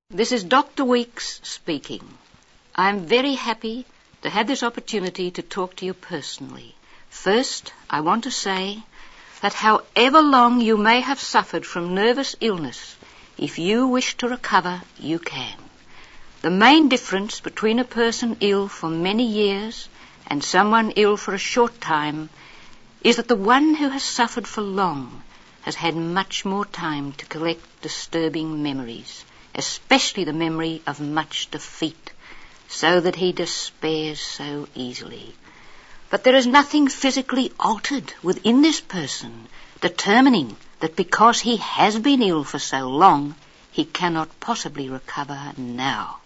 This is Dr. Weeks speaking. I'm very happy to have this opportunity to talk to you personally. First, I want to say that however long you may have suffered from nervous illness, if you wish to recover, you can. The main difference between a person ill for many years and someone ill for a short time is that the one who has suffered for long has had much more time to collect disturbing memories, especially the memory of much defeat, so that he despairs so easily. But there is nothing physically altered within this person, determining that because he has been ill for so long, he cannot possibly recover now.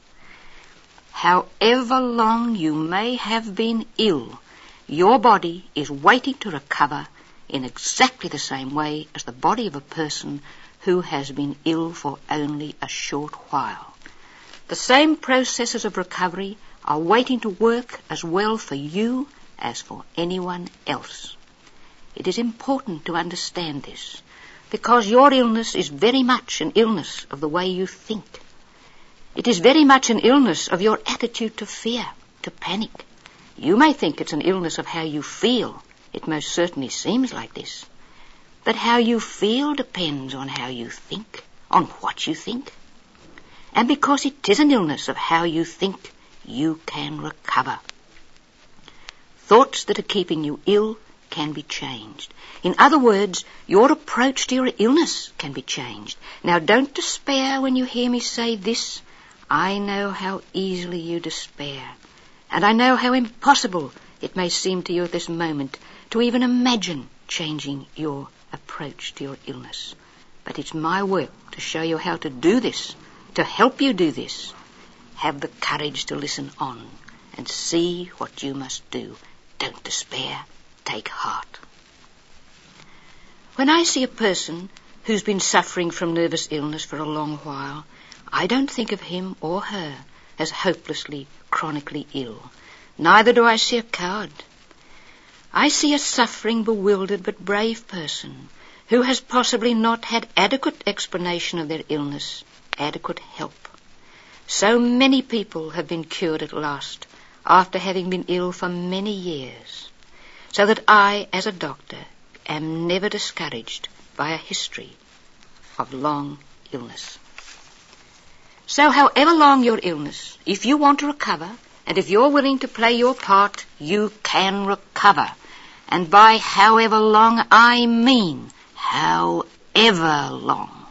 However long you may have been ill, your body is waiting to recover in exactly the same way as the body of a person who has been ill for only a short while. The same processes of recovery are waiting to work as well for you as for anyone else. It is important to understand this, because your illness is very much an illness of the way you think. It is very much an illness of your attitude to fear, to panic. You may think it's an illness of how you feel. It most certainly seems like this. But how you feel depends on how you think, on what you think. And because it is an illness of how you think, you can recover. Thoughts that are keeping you ill can be changed. In other words, your approach to your illness can be changed. Now, don't despair when you hear me say this. I know how easily you despair, and I know how impossible it may seem to you at this moment to even imagine changing your approach to your illness. But it's my work to show you how to do this, to help you do this. Have the courage to listen on and see what you must do. Don't despair. Take heart. When I see a person who's been suffering from nervous illness for a long while, I don't think of him or her as hopelessly, chronically ill. Neither do I see a coward. I see a suffering, bewildered but brave person who has possibly not had adequate explanation of their illness, adequate help. So many people have been cured at last after having been ill for many years, so that I, as a doctor, am never discouraged by a history of long illness. So however long your illness, if you want to recover, and if you're willing to play your part, you can recover. And by however long, I mean however long.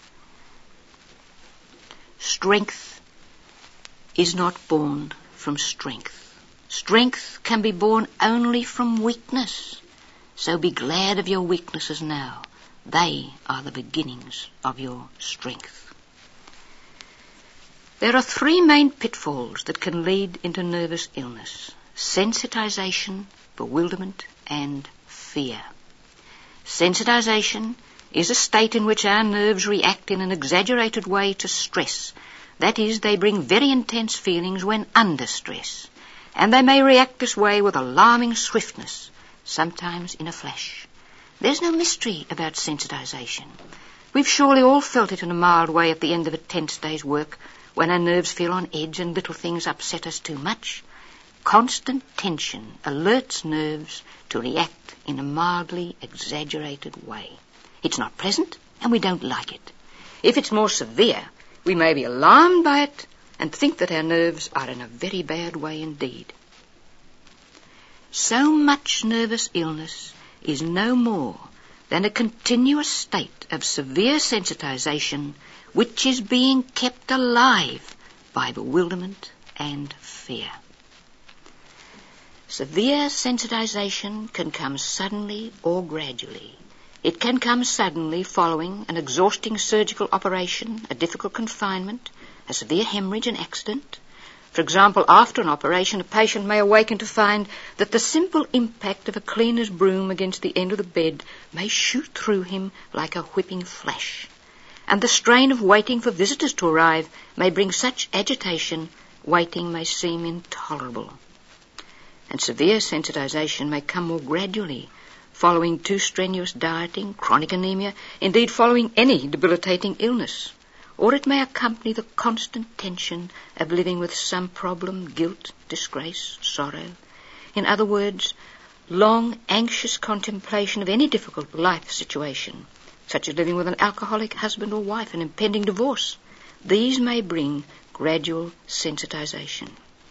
Strength is not born from strength. Strength can be born only from weakness. So be glad of your weaknesses now. They are the beginnings of your strength. There are three main pitfalls that can lead into nervous illness: sensitization, bewilderment, and fear. Sensitization is a state in which our nerves react in an exaggerated way to stress. That is, they bring very intense feelings when under stress, and they may react this way with alarming swiftness, sometimes in a flash. There's no mystery about sensitization. We've surely all felt it in a mild way at the end of a tense day's work, when our nerves feel on edge and little things upset us too much. Constant tension alerts nerves to react in a mildly exaggerated way. It's not pleasant, and we don't like it. If it's more severe, we may be alarmed by it and think that our nerves are in a very bad way indeed. So much nervous illness is no more than a continuous state of severe sensitization which is being kept alive by bewilderment and fear. Severe sensitization can come suddenly or gradually. It can come suddenly following an exhausting surgical operation, a difficult confinement, a severe hemorrhage, an accident. For example, after an operation, a patient may awaken to find that the simple impact of a cleaner's broom against the end of the bed may shoot through him like a whipping flash. And the strain of waiting for visitors to arrive may bring such agitation, waiting may seem intolerable. And severe sensitization may come more gradually, following too strenuous dieting, chronic anemia, indeed following any debilitating illness. or it may accompany the constant tension of living with some problem, guilt, disgrace, sorrow. In other words, long, anxious contemplation of any difficult life situation, such as living with an alcoholic husband or wife, an impending divorce. These may bring gradual sensitization.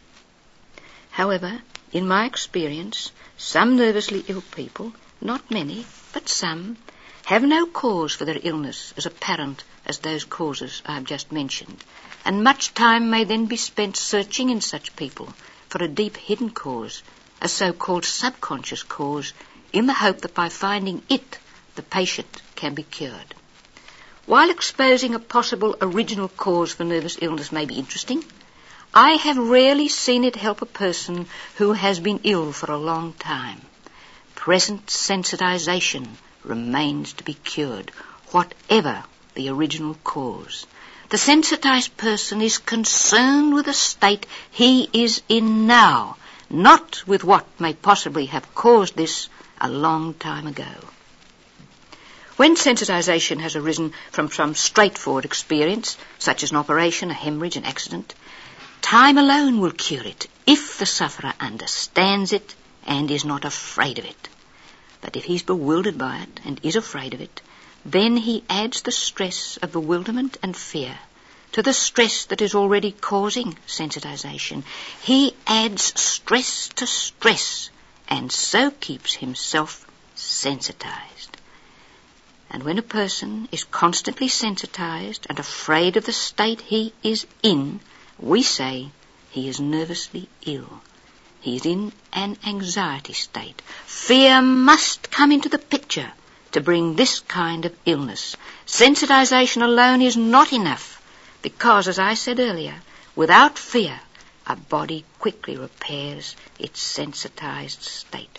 However, in my experience, some nervously ill people, not many, but some, have no cause for their illness as apparent as those causes I have just mentioned, and much time may then be spent searching in such people for a deep hidden cause, a so-called subconscious cause, in the hope that by finding it, the patient can be cured. While exposing a possible original cause for nervous illness may be interesting, I have rarely seen it help a person who has been ill for a long time. Present sensitization remains to be cured, whatever the original cause. The sensitized person is concerned with the state he is in now, not with what may possibly have caused this a long time ago. When sensitization has arisen from some straightforward experience, such as an operation, a hemorrhage, an accident, time alone will cure it if the sufferer understands it and is not afraid of it. But if he's bewildered by it and is afraid of it, then he adds the stress of bewilderment and fear to the stress that is already causing sensitization. He adds stress to stress and so keeps himself sensitized. And when a person is constantly sensitized and afraid of the state he is in, we say he is nervously ill. He is in an anxiety state. Fear must come into the picture to bring this kind of illness. Sensitization alone is not enough because, as I said earlier, without fear, a body quickly repairs its sensitized state.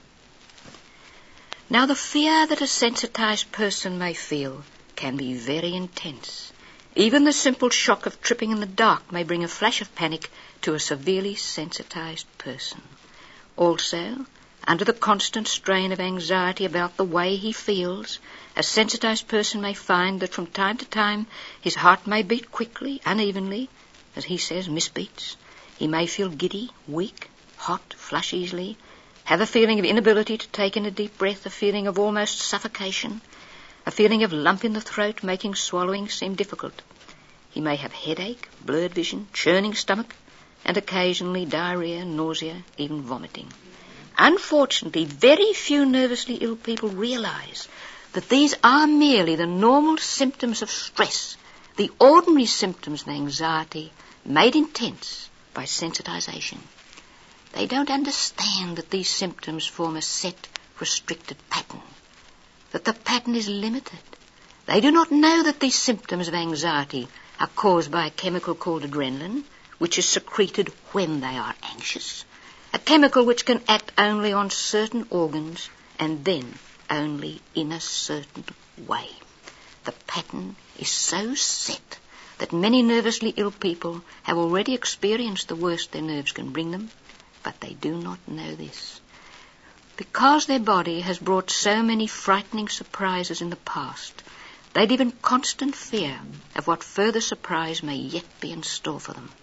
Now, the fear that a sensitized person may feel can be very intense. Even the simple shock of tripping in the dark may bring a flash of panic to a severely sensitized person. Also, under the constant strain of anxiety about the way he feels, a sensitized person may find that from time to time his heart may beat quickly, unevenly, as he says, misbeats. He may feel giddy, weak, hot, flush easily, have a feeling of inability to take in a deep breath, a feeling of almost suffocation, a feeling of lump in the throat making swallowing seem difficult. He may have headache, blurred vision, churning stomach, and occasionally diarrhea, nausea, even vomiting. Unfortunately, very few nervously ill people realize that these are merely the normal symptoms of stress, the ordinary symptoms of anxiety made intense by sensitization. They don't understand that these symptoms form a set, restricted pattern, that the pattern is limited. They do not know that these symptoms of anxiety are caused by a chemical called adrenaline, which is secreted when they are anxious, a chemical which can act only on certain organs and then only in a certain way. The pattern is so set that many nervously ill people have already experienced the worst their nerves can bring them, but they do not know this. Because their body has brought so many frightening surprises in the past, they live in constant fear of what further surprise may yet be in store for them.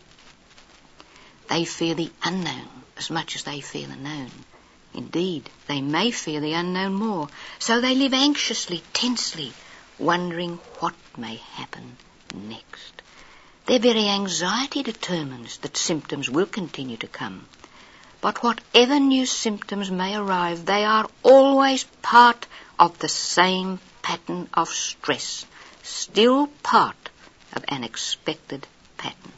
They fear the unknown as much as they fear the known. Indeed, they may fear the unknown more, so they live anxiously, tensely, wondering what may happen next. Their very anxiety determines that symptoms will continue to come. But whatever new symptoms may arrive, they are always part of the same pattern of stress, still part of an expected pattern.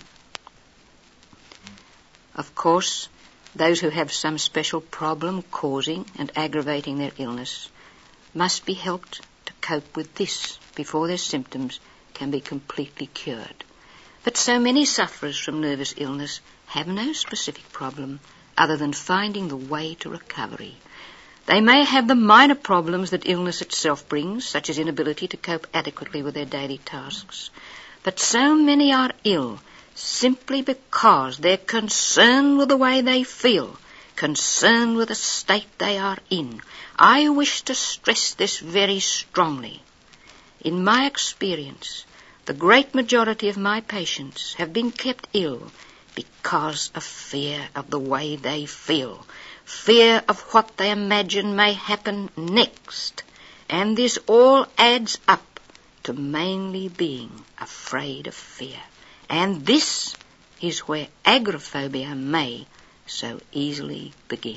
Of course, those who have some special problem causing and aggravating their illness must be helped to cope with this before their symptoms can be completely cured. But so many sufferers from nervous illness have no specific problem other than finding the way to recovery. They may have the minor problems that illness itself brings, such as inability to cope adequately with their daily tasks. But so many are ill simply because they're concerned with the way they feel, concerned with the state they are in. I wish to stress this very strongly. In my experience, the great majority of my patients have been kept ill because of fear of the way they feel, fear of what they imagine may happen next. And this all adds up to mainly being afraid of fear. And this is where agoraphobia may so easily begin.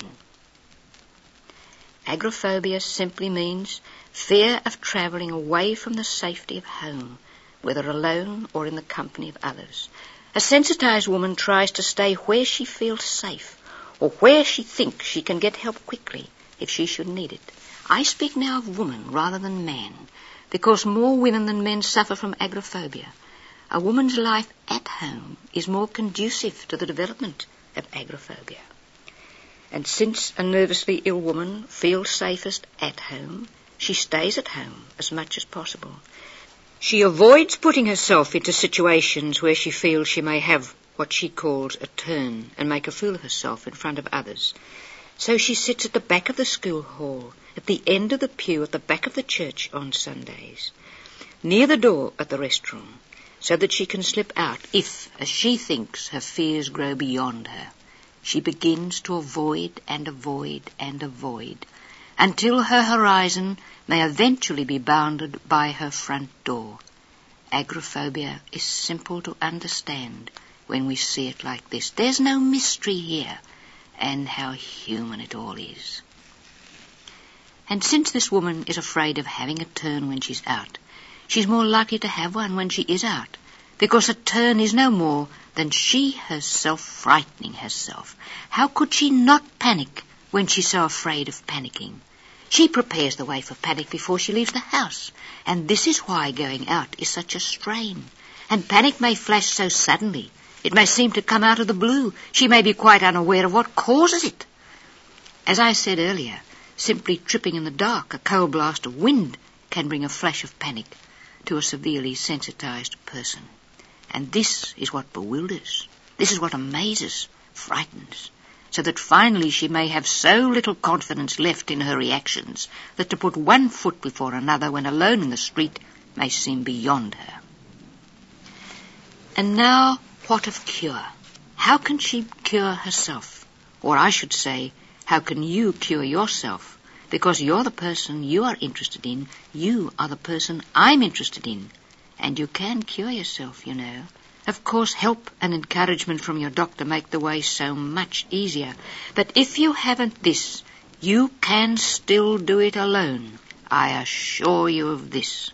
Agoraphobia simply means fear of travelling away from the safety of home, whether alone or in the company of others. A sensitized woman tries to stay where she feels safe, or where she thinks she can get help quickly if she should need it. I speak now of woman rather than man, because more women than men suffer from agoraphobia. A woman's life at home is more conducive to the development of agoraphobia. And since a nervously ill woman feels safest at home, she stays at home as much as possible. She avoids putting herself into situations where she feels she may have what she calls a turn and make a fool of herself in front of others. So she sits at the back of the school hall, at the end of the pew at the back of the church on Sundays, near the door at the restroom, so that she can slip out if, as she thinks, her fears grow beyond her. She begins to avoid and avoid and avoid, until her horizon may eventually be bounded by her front door. Agoraphobia is simple to understand when we see it like this. There's no mystery here, and how human it all is. And since this woman is afraid of having a turn when she's out, she's more likely to have one when she is out, because a turn is no more than she herself frightening herself. How could she not panic when she's so afraid of panicking? She prepares the way for panic before she leaves the house, and this is why going out is such a strain. And panic may flash so suddenly, it may seem to come out of the blue. She may be quite unaware of what causes it. As I said earlier, simply tripping in the dark, a cold blast of wind can bring a flash of panic to a severely sensitized person. And this is what bewilders, this is what amazes, frightens, so that finally she may have so little confidence left in her reactions that to put one foot before another when alone in the street may seem beyond her. And now, what of cure? How can she cure herself? Or I should say, how can you cure yourself? Because you're the person you are interested in, you are the person I'm interested in. And you can cure yourself, you know. Of course, help and encouragement from your doctor make the way so much easier. But if you haven't this, you can still do it alone. I assure you of this.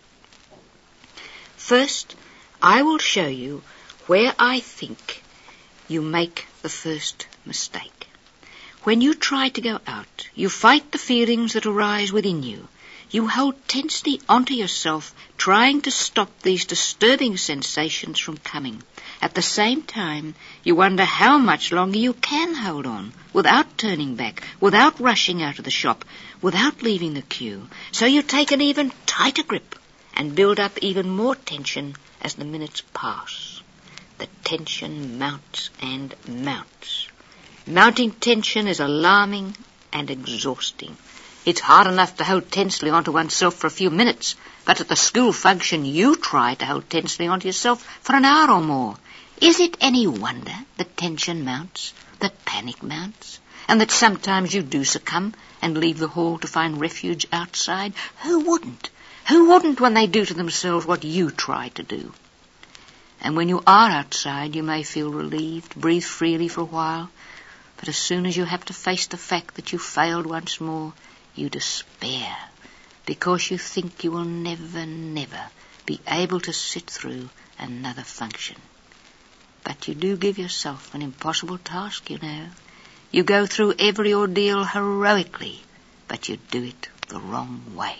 First, I will show you where I think you make the first mistake. When you try to go out, you fight the feelings that arise within you. You hold tensely onto yourself, trying to stop these disturbing sensations from coming. At the same time, you wonder how much longer you can hold on, without turning back, without rushing out of the shop, without leaving the queue. So you take an even tighter grip and build up even more tension as the minutes pass. The tension mounts and mounts. Mounting tension is alarming and exhausting. It's hard enough to hold tensely onto oneself for a few minutes, but at the school function you try to hold tensely onto yourself for an hour or more. Is it any wonder that tension mounts, that panic mounts, and that sometimes you do succumb and leave the hall to find refuge outside? Who wouldn't? Who wouldn't when they do to themselves what you try to do? And when you are outside, you may feel relieved, breathe freely for a while, but as soon as you have to face the fact that you failed once more, you despair, because you think you will never, never be able to sit through another function. But you do give yourself an impossible task, you know. You go through every ordeal heroically, but you do it the wrong way.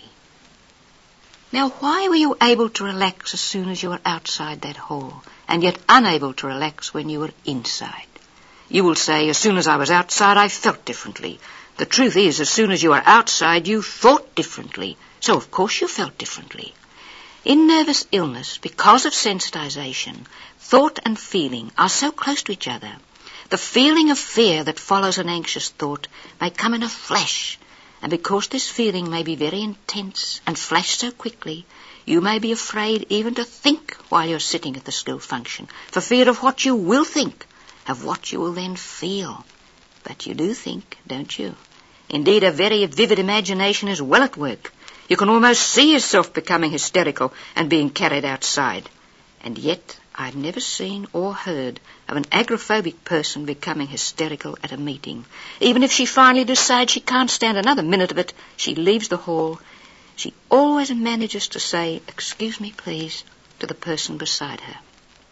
Now, why were you able to relax as soon as you were outside that hall, and yet unable to relax when you were inside? You will say, as soon as I was outside, I felt differently. The truth is, as soon as you were outside, you thought differently. So, of course, you felt differently. In nervous illness, because of sensitization, thought and feeling are so close to each other. The feeling of fear that follows an anxious thought may come in a flash, and because this feeling may be very intense and flash so quickly, You may be afraid even to think while you're sitting at the school function, for fear of what you will think, of what you will then feel. But you do think, don't you? Indeed, a very vivid imagination is well at work. You can almost see yourself becoming hysterical and being carried outside. And yet, I've never seen or heard of an agoraphobic person becoming hysterical at a meeting. Even if she finally decides she can't stand another minute of it, she leaves the hall. She always manages to say, "Excuse me, please," to the person beside her.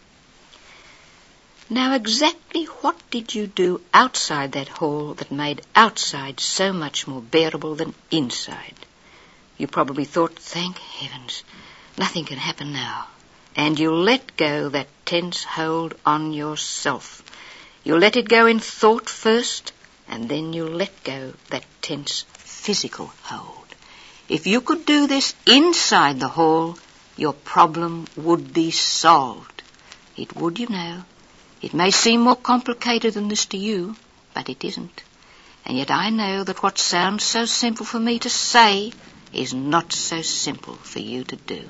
Now, exactly what did you do outside that hall that made outside so much more bearable than inside? You probably thought, "Thank heavens, nothing can happen now." And you let go that tense hold on yourself. You let it go in thought first, and then you let go that tense physical hold. If you could do this inside the hall, your problem would be solved. It would, you know. It may seem more complicated than this to you, but it isn't. And yet I know that what sounds so simple for me to say is not so simple for you to do.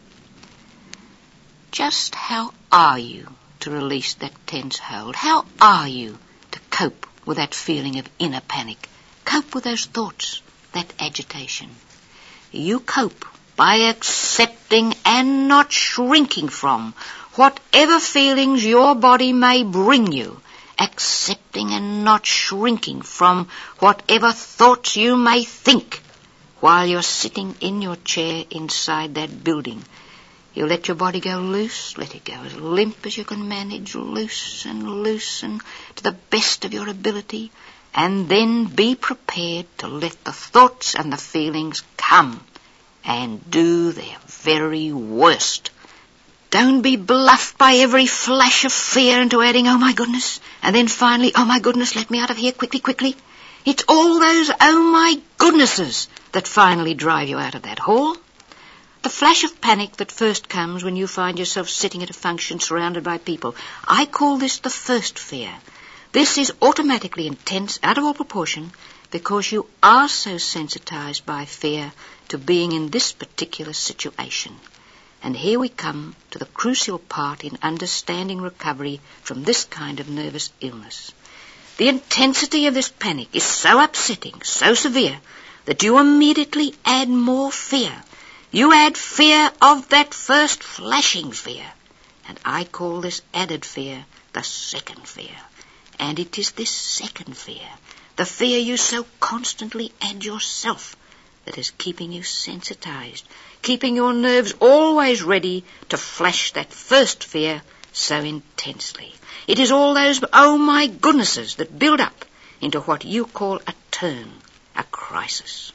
Just how are you to release that tense hold? How are you to cope with that feeling of inner panic? Cope with those thoughts, that agitation. You cope by accepting and not shrinking from whatever feelings your body may bring you, accepting and not shrinking from whatever thoughts you may think while you're sitting in your chair inside that building. You let your body go loose, let it go as limp as you can manage, loosen to the best of your ability, and then be prepared to let the thoughts and the feelings come and do their very worst. Don't be bluffed by every flash of fear into adding, "Oh my goodness," and then finally, "Oh my goodness, let me out of here quickly." It's all those "oh my goodnesses" that finally drive you out of that hall. The flash of panic that first comes when you find yourself sitting at a function surrounded by people. I call this the first fear. This is automatically intense, out of all proportion, because you are so sensitized by fear to being in this particular situation. And here we come to the crucial part in understanding recovery from this kind of nervous illness. The intensity of this panic is so upsetting, so severe, that you immediately add more fear. You add fear of that first flashing fear. And I call this added fear the second fear. And it is this second fear, the fear you so constantly add yourself, that is keeping you sensitized, keeping your nerves always ready to flash that first fear so intensely. It is all those "oh my goodnesses" that build up into what you call a turn, a crisis.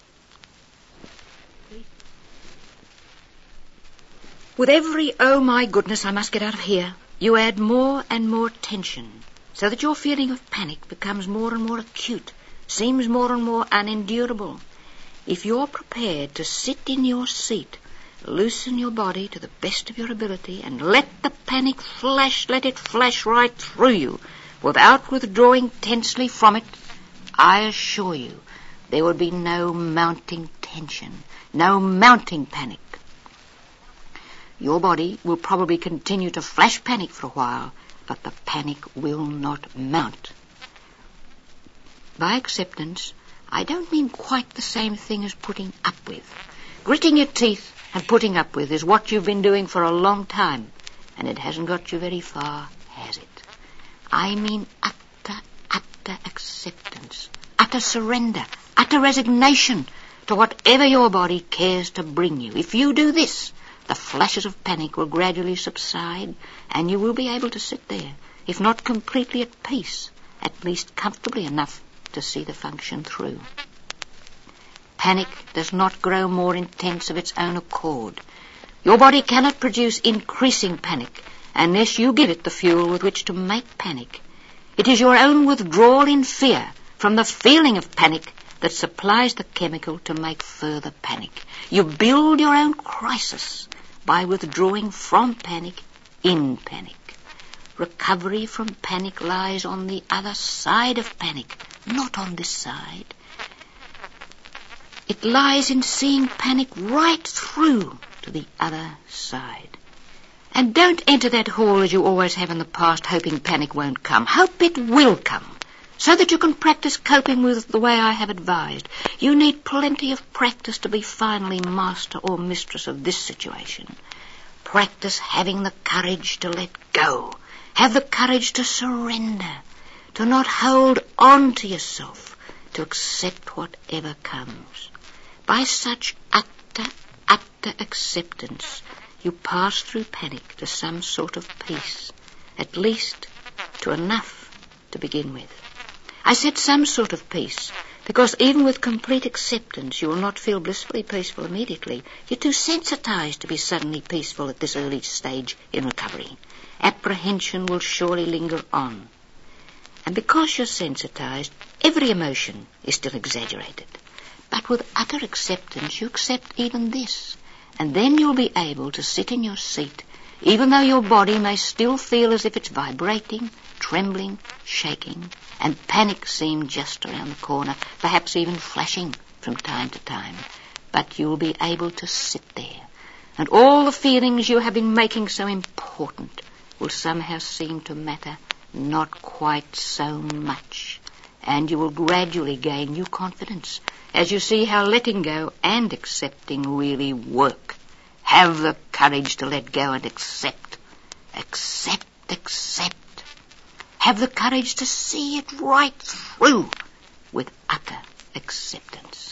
With every "oh my goodness, I must get out of here," you add more and more tension, so that your feeling of panic becomes more and more acute, seems more and more unendurable. If you're prepared to sit in your seat, loosen your body to the best of your ability, and let the panic flash, let it flash right through you, without withdrawing tensely from it, I assure you there will be no mounting tension, no mounting panic. Your body will probably continue to flash panic for a while, but the panic will not mount. By acceptance, I don't mean quite the same thing as putting up with. Gritting your teeth and putting up with is what you've been doing for a long time, and it hasn't got you very far, has it? I mean utter acceptance, utter surrender, utter resignation to whatever your body cares to bring you. If you do this, the flashes of panic will gradually subside, and you will be able to sit there, if not completely at peace, at least comfortably enough to see the function through. Panic does not grow more intense of its own accord. Your body cannot produce increasing panic unless you give it the fuel with which to make panic. It is your own withdrawal in fear from the feeling of panic that supplies the chemical to make further panic. You build your own crisis by withdrawing from panic in panic. Recovery from panic lies on the other side of panic, not on this side. It lies in seeing panic right through to the other side. And don't enter that hall as you always have in the past, hoping panic won't come. Hope it will come, so that you can practice coping with it the way I have advised. You need plenty of practice to be finally master or mistress of this situation. Practice having the courage to let go. Have the courage to surrender, to not hold on to yourself, to accept whatever comes. By such utter acceptance, you pass through panic to some sort of peace, at least to enough to begin with. I said some sort of peace, because even with complete acceptance you will not feel blissfully peaceful immediately. You're too sensitized to be suddenly peaceful at this early stage in recovery. Apprehension will surely linger on. And because you're sensitized, every emotion is still exaggerated. But with utter acceptance, you accept even this, and then you'll be able to sit in your seat, even though your body may still feel as if it's vibrating, trembling, shaking, and panic seem just around the corner, perhaps even flashing from time to time. But you'll be able to sit there, and all the feelings you have been making so important will somehow seem to matter not quite so much, and you will gradually gain new confidence as you see how letting go and accepting really work. Have the courage to let go and accept. Accept. Have the courage to see it right through with utter acceptance.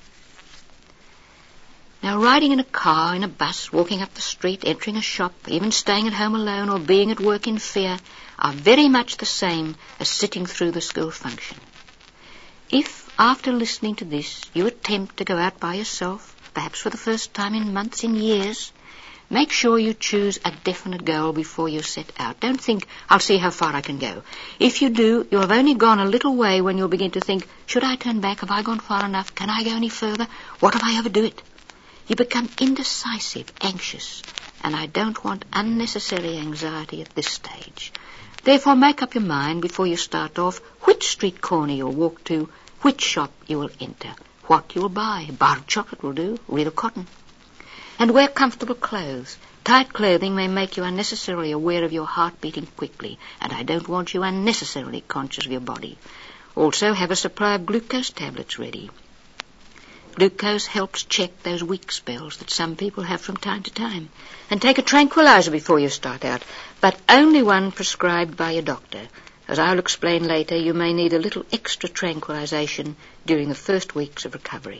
Now, riding in a car, in a bus, walking up the street, entering a shop, even staying at home alone or being at work in fear are very much the same as sitting through the school function. If, after listening to this, you attempt to go out by yourself, perhaps for the first time in months, in years, make sure you choose a definite goal before you set out. Don't think, I'll see how far I can go. If you do, you'll have only gone a little way when you'll begin to think, should I turn back? Have I gone far enough? Can I go any further? What if I overdo it? You become indecisive, anxious, and I don't want unnecessary anxiety at this stage. Therefore, make up your mind before you start off which street corner you'll walk to, which shop you will enter, what you will buy. A bar of chocolate will do, real cotton. And wear comfortable clothes. Tight clothing may make you unnecessarily aware of your heart beating quickly, and I don't want you unnecessarily conscious of your body. Also, have a supply of glucose tablets ready. Glucose helps check those weak spells that some people have from time to time. And take a tranquilizer before you start out, but only one prescribed by your doctor. As I'll explain later, you may need a little extra tranquilization during the first weeks of recovery.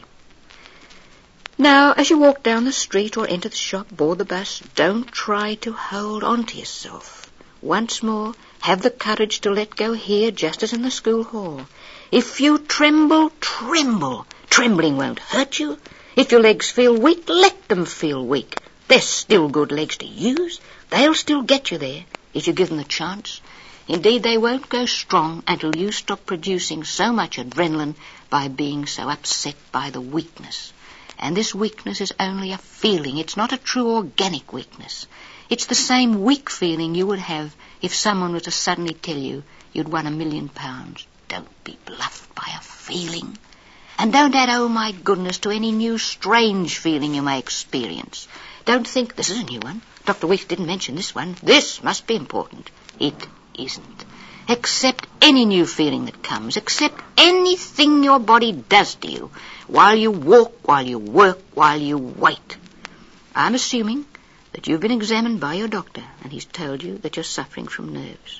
Now, as you walk down the street or enter the shop, board the bus, don't try to hold on to yourself. Once more, have the courage to let go here, just as in the school hall. If you tremble, tremble. Trembling won't hurt you. If your legs feel weak, let them feel weak. They're still good legs to use. They'll still get you there if you give them the chance. Indeed, they won't go strong until you stop producing so much adrenaline by being so upset by the weakness. And this weakness is only a feeling. It's not a true organic weakness. It's the same weak feeling you would have if someone were to suddenly tell you you'd won £1 million. Don't be bluffed by a feeling. And don't add, oh my goodness, to any new strange feeling you may experience. Don't think, this is a new one. Dr. Weeks didn't mention this one. This must be important. It isn't. Accept any new feeling that comes. Accept anything your body does to you while you walk, while you work, while you wait. I'm assuming that you've been examined by your doctor and he's told you that you're suffering from nerves.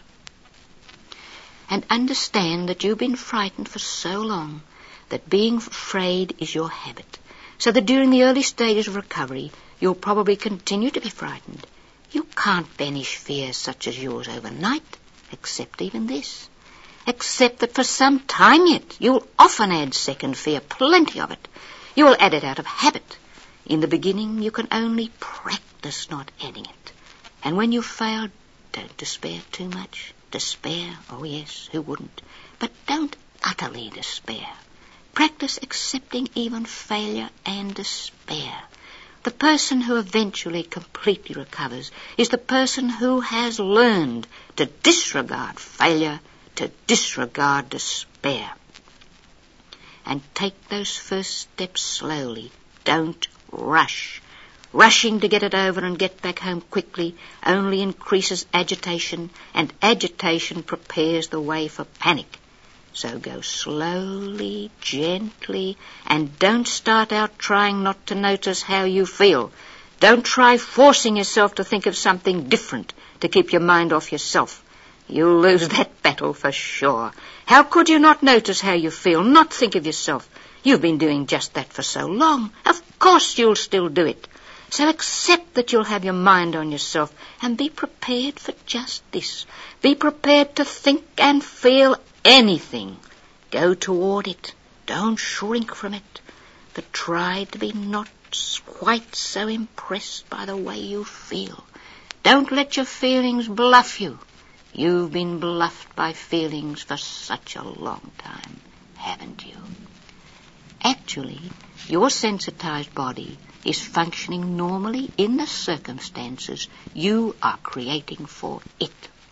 And understand that you've been frightened for so long that being afraid is your habit, so that during the early stages of recovery you'll probably continue to be frightened. You can't banish fears such as yours overnight. Accept even this. Accept that for some time yet you'll often add second fear, plenty of it. You'll add it out of habit. In the beginning you can only practice not adding it. And when you fail, don't despair too much. Despair, oh yes, who wouldn't? But don't utterly despair. Practice accepting even failure and despair. The person who eventually completely recovers is the person who has learned to disregard failure, to disregard despair. And take those first steps slowly. Don't rush. Rushing to get it over and get back home quickly only increases agitation, and agitation prepares the way for panic. So go slowly, gently, and don't start out trying not to notice how you feel. Don't try forcing yourself to think of something different to keep your mind off yourself. You'll lose that battle for sure. How could you not notice how you feel, not think of yourself? You've been doing just that for so long. Of course you'll still do it. So accept that you'll have your mind on yourself and be prepared for just this. Be prepared to think and feel anything. Go toward it. Don't shrink from it. But try to be not quite so impressed by the way you feel. Don't let your feelings bluff you. You've been bluffed by feelings for such a long time, haven't you? Actually, your sensitized body is functioning normally in the circumstances you are creating for it.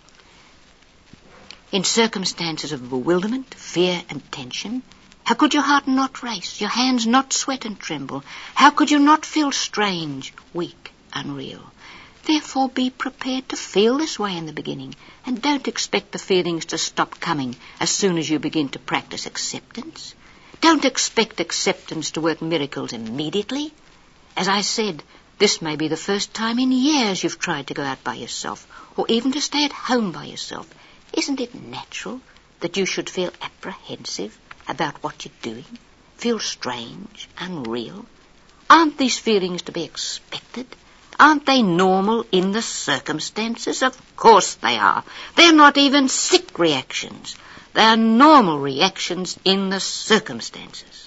In circumstances of bewilderment, fear, and tension, how could your heart not race, your hands not sweat and tremble? How could you not feel strange, weak, unreal? Therefore, be prepared to feel this way in the beginning, and don't expect the feelings to stop coming as soon as you begin to practice acceptance. Don't expect acceptance to work miracles immediately. As I said, this may be the first time in years you've tried to go out by yourself, or even to stay at home by yourself. Isn't it natural that you should feel apprehensive about what you're doing? Feel strange, unreal? Aren't these feelings to be expected? Aren't they normal in the circumstances? Of course they are. They're not even sick reactions. They are normal reactions in the circumstances.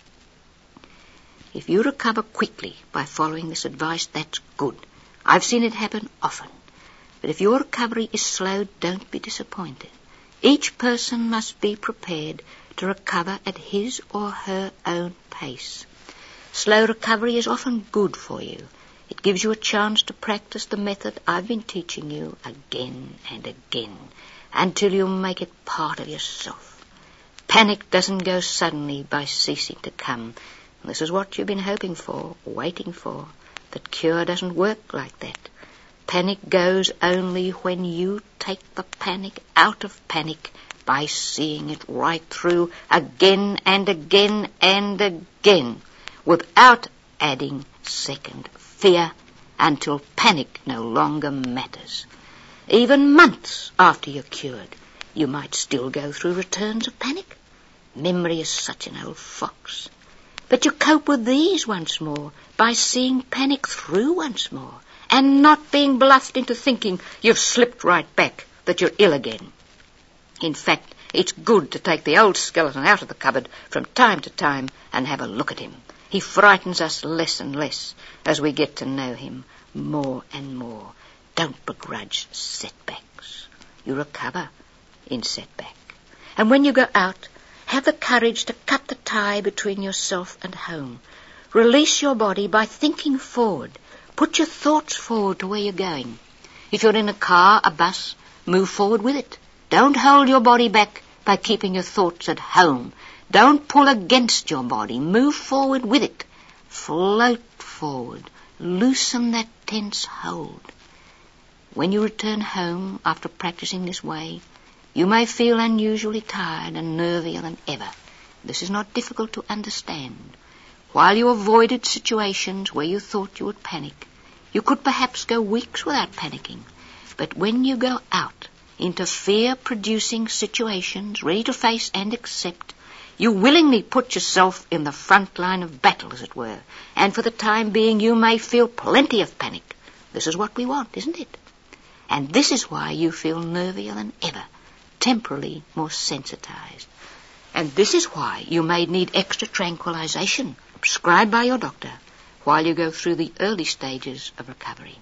If you recover quickly by following this advice, that's good. I've seen it happen often. But if your recovery is slow, don't be disappointed. Each person must be prepared to recover at his or her own pace. Slow recovery is often good for you. It gives you a chance to practice the method I've been teaching you again and again, until you make it part of yourself. Panic doesn't go suddenly by ceasing to come. This is what you've been hoping for, waiting for. But cure doesn't work like that. Panic goes only when you take the panic out of panic by seeing it right through again and again and again, without adding second fear, until panic no longer matters. Even months after you're cured, you might still go through returns of panic. Memory is such an old fox. But you cope with these once more by seeing panic through once more and not being bluffed into thinking you've slipped right back, that you're ill again. In fact, it's good to take the old skeleton out of the cupboard from time to time and have a look at him. He frightens us less and less as we get to know him more and more. Don't begrudge setbacks. You recover in setback. And when you go out, have the courage to cut the tie between yourself and home. Release your body by thinking forward. Put your thoughts forward to where you're going. If you're in a car, a bus, move forward with it. Don't hold your body back by keeping your thoughts at home. Don't pull against your body. Move forward with it. Float forward. Loosen that tense hold. When you return home after practicing this way, you may feel unusually tired and nervier than ever. This is not difficult to understand. While you avoided situations where you thought you would panic, you could perhaps go weeks without panicking. But when you go out into fear-producing situations, ready to face and accept, you willingly put yourself in the front line of battle, as it were, and for the time being you may feel plenty of panic. This is what we want, isn't it? And this is why you feel nervier than ever, temporarily more sensitized. And this is why you may need extra tranquilization prescribed by your doctor while you go through the early stages of recovery.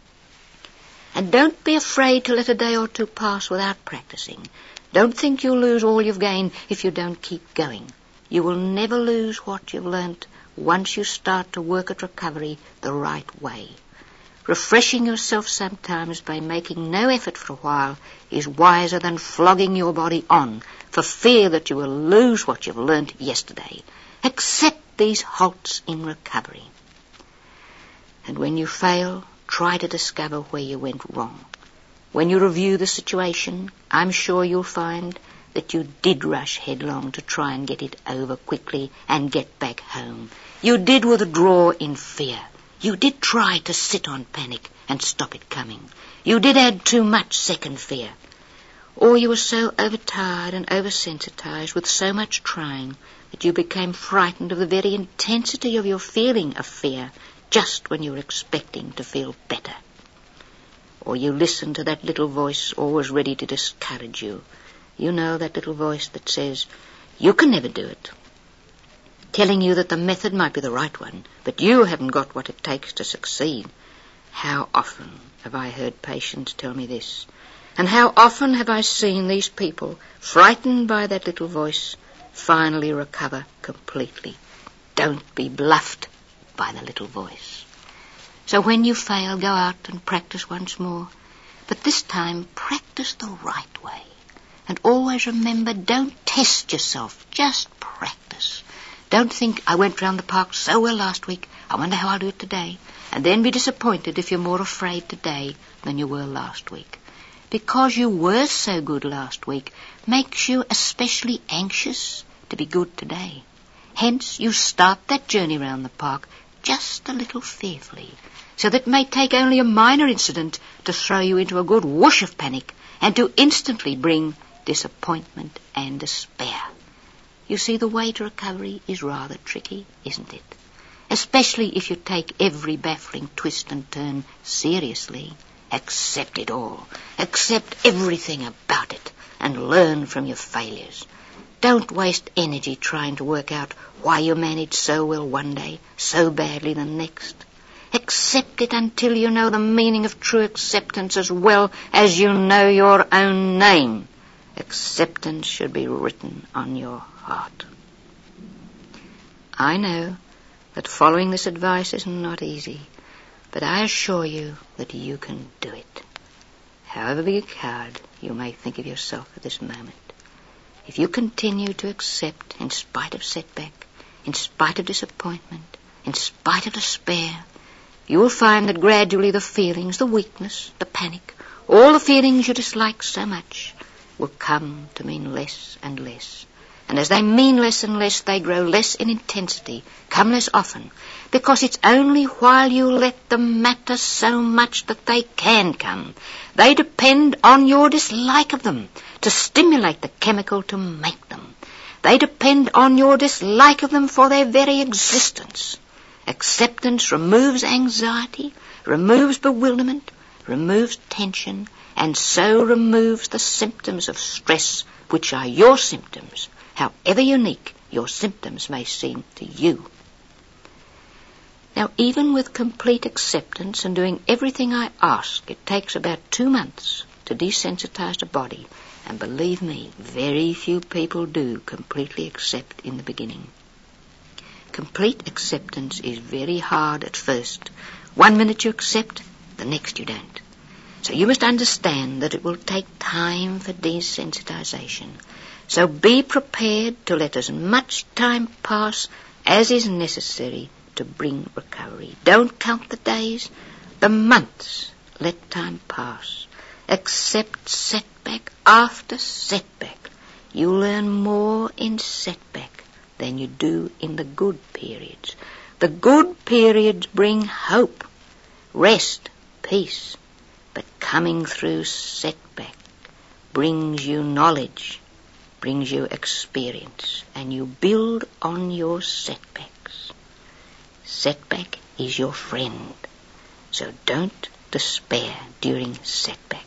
And don't be afraid to let a day or two pass without practicing. Don't think you'll lose all you've gained if you don't keep going. You will never lose what you've learnt once you start to work at recovery the right way. Refreshing yourself sometimes by making no effort for a while is wiser than flogging your body on for fear that you will lose what you've learnt yesterday. Accept these halts in recovery. And when you fail, try to discover where you went wrong. When you review the situation, I'm sure you'll find that you did rush headlong to try and get it over quickly and get back home. You did withdraw in fear. You did try to sit on panic and stop it coming. You did add too much second fear. Or you were so overtired and oversensitized with so much trying that you became frightened of the very intensity of your feeling of fear just when you were expecting to feel better. Or you listened to that little voice always ready to discourage you. You know, that little voice that says, you can never do it. Telling you that the method might be the right one, but you haven't got what it takes to succeed. How often have I heard patients tell me this? And how often have I seen these people, frightened by that little voice, finally recover completely. Don't be bluffed by the little voice. So when you fail, go out and practice once more. But this time, practice the right way. And always remember, don't test yourself, just practice. Don't think, I went round the park so well last week, I wonder how I'll do it today. And then be disappointed if you're more afraid today than you were last week. Because you were so good last week makes you especially anxious to be good today. Hence, you start that journey round the park just a little fearfully, so that it may take only a minor incident to throw you into a good whoosh of panic and to instantly bring disappointment and despair. You see, the way to recovery is rather tricky, isn't it? Especially if you take every baffling twist and turn seriously. Accept it all. Accept everything about it and learn from your failures. Don't waste energy trying to work out why you managed so well one day, so badly the next. Accept it until you know the meaning of true acceptance as well as you know your own name. Acceptance should be written on your heart. I know that following this advice is not easy, but I assure you that you can do it. However big a coward you may think of yourself at this moment, if you continue to accept in spite of setback, in spite of disappointment, in spite of despair, you will find that gradually the feelings, the weakness, the panic, all the feelings you dislike so much will come to mean less and less. And as they mean less and less, they grow less in intensity, come less often, because it's only while you let them matter so much that they can come. They depend on your dislike of them to stimulate the chemical to make them. They depend on your dislike of them for their very existence. Acceptance removes anxiety, removes bewilderment, removes tension, and so removes the symptoms of stress, which are your symptoms, however unique your symptoms may seem to you. Now, even with complete acceptance and doing everything I ask, it takes about 2 months to desensitize the body, and believe me, very few people do completely accept in the beginning. Complete acceptance is very hard at first. 1 minute you accept, the next you don't. So you must understand that it will take time for desensitization. So be prepared to let as much time pass as is necessary to bring recovery. Don't count the days, the months. Let time pass. Accept setback after setback. You learn more in setback than you do in the good periods. The good periods bring hope, rest, peace. But coming through setback brings you knowledge, brings you experience, and you build on your setbacks. Setback is your friend, so don't despair during setback.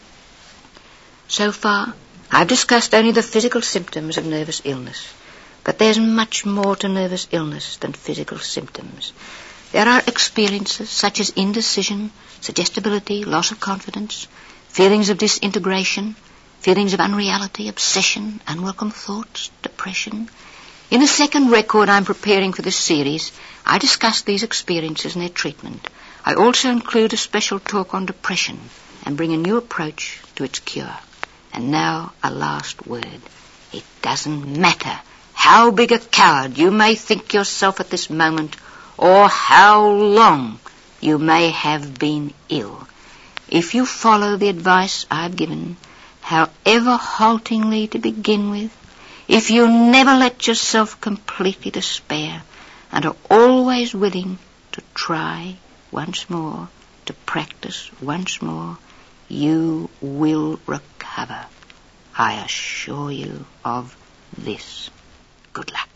So far, I've discussed only the physical symptoms of nervous illness, but there's much more to nervous illness than physical symptoms. There are experiences such as indecision, suggestibility, loss of confidence, feelings of disintegration, feelings of unreality, obsession, unwelcome thoughts, depression. In the second record I'm preparing for this series, I discuss these experiences and their treatment. I also include a special talk on depression and bring a new approach to its cure. And now a last word. It doesn't matter how big a coward you may think yourself at this moment, or how long you may have been ill. If you follow the advice I've given, however haltingly to begin with, if you never let yourself completely despair and are always willing to try once more, to practice once more, you will recover. I assure you of this. Good luck.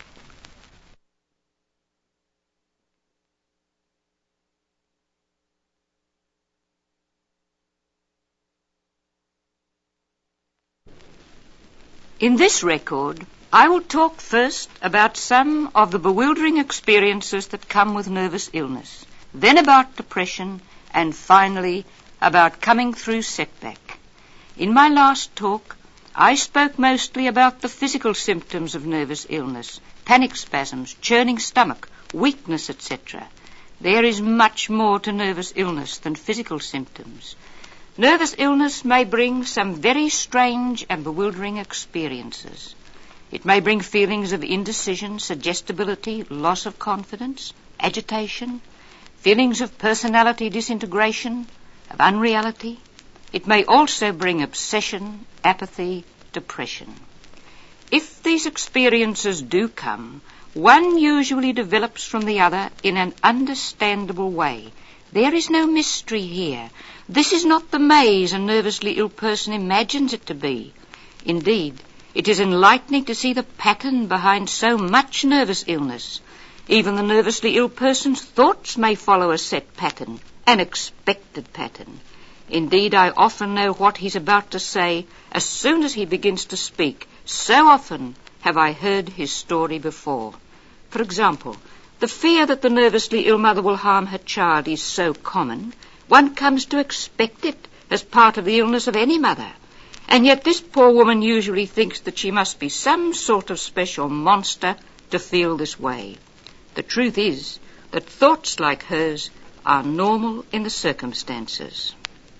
In this record, I will talk first about some of the bewildering experiences that come with nervous illness, then about depression, and finally about coming through setback. In my last talk, I spoke mostly about the physical symptoms of nervous illness, panic spasms, churning stomach, weakness, etc. There is much more to nervous illness than physical symptoms. Nervous illness may bring some very strange and bewildering experiences. It may bring feelings of indecision, suggestibility, loss of confidence, agitation, feelings of personality disintegration, of unreality. It may also bring obsession, apathy, depression. If these experiences do come, one usually develops from the other in an understandable way. There is no mystery here. This is not the maze a nervously ill person imagines it to be. Indeed, it is enlightening to see the pattern behind so much nervous illness. Even the nervously ill person's thoughts may follow a set pattern, an expected pattern. Indeed, I often know what he's about to say as soon as he begins to speak. So often have I heard his story before. For example, the fear that the nervously ill mother will harm her child is so common, one comes to expect it as part of the illness of any mother. And yet this poor woman usually thinks that she must be some sort of special monster to feel this way. The truth is that thoughts like hers are normal in the circumstances.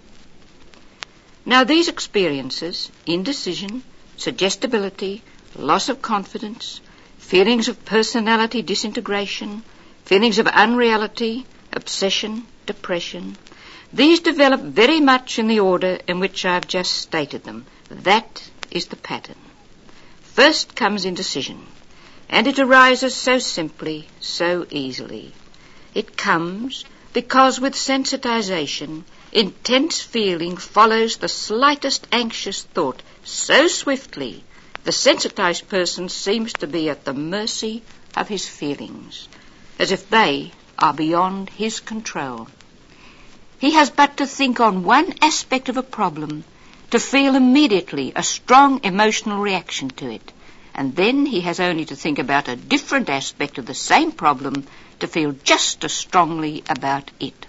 Now these experiences, indecision, suggestibility, loss of confidence, feelings of personality disintegration, feelings of unreality, obsession, depression, these develop very much in the order in which I've just stated them. That is the pattern. First comes indecision, and it arises so simply, so easily. It comes because with sensitization, intense feeling follows the slightest anxious thought so swiftly, the sensitized person seems to be at the mercy of his feelings, as if they are beyond his control. He has but to think on one aspect of a problem to feel immediately a strong emotional reaction to it, and then he has only to think about a different aspect of the same problem to feel just as strongly about it.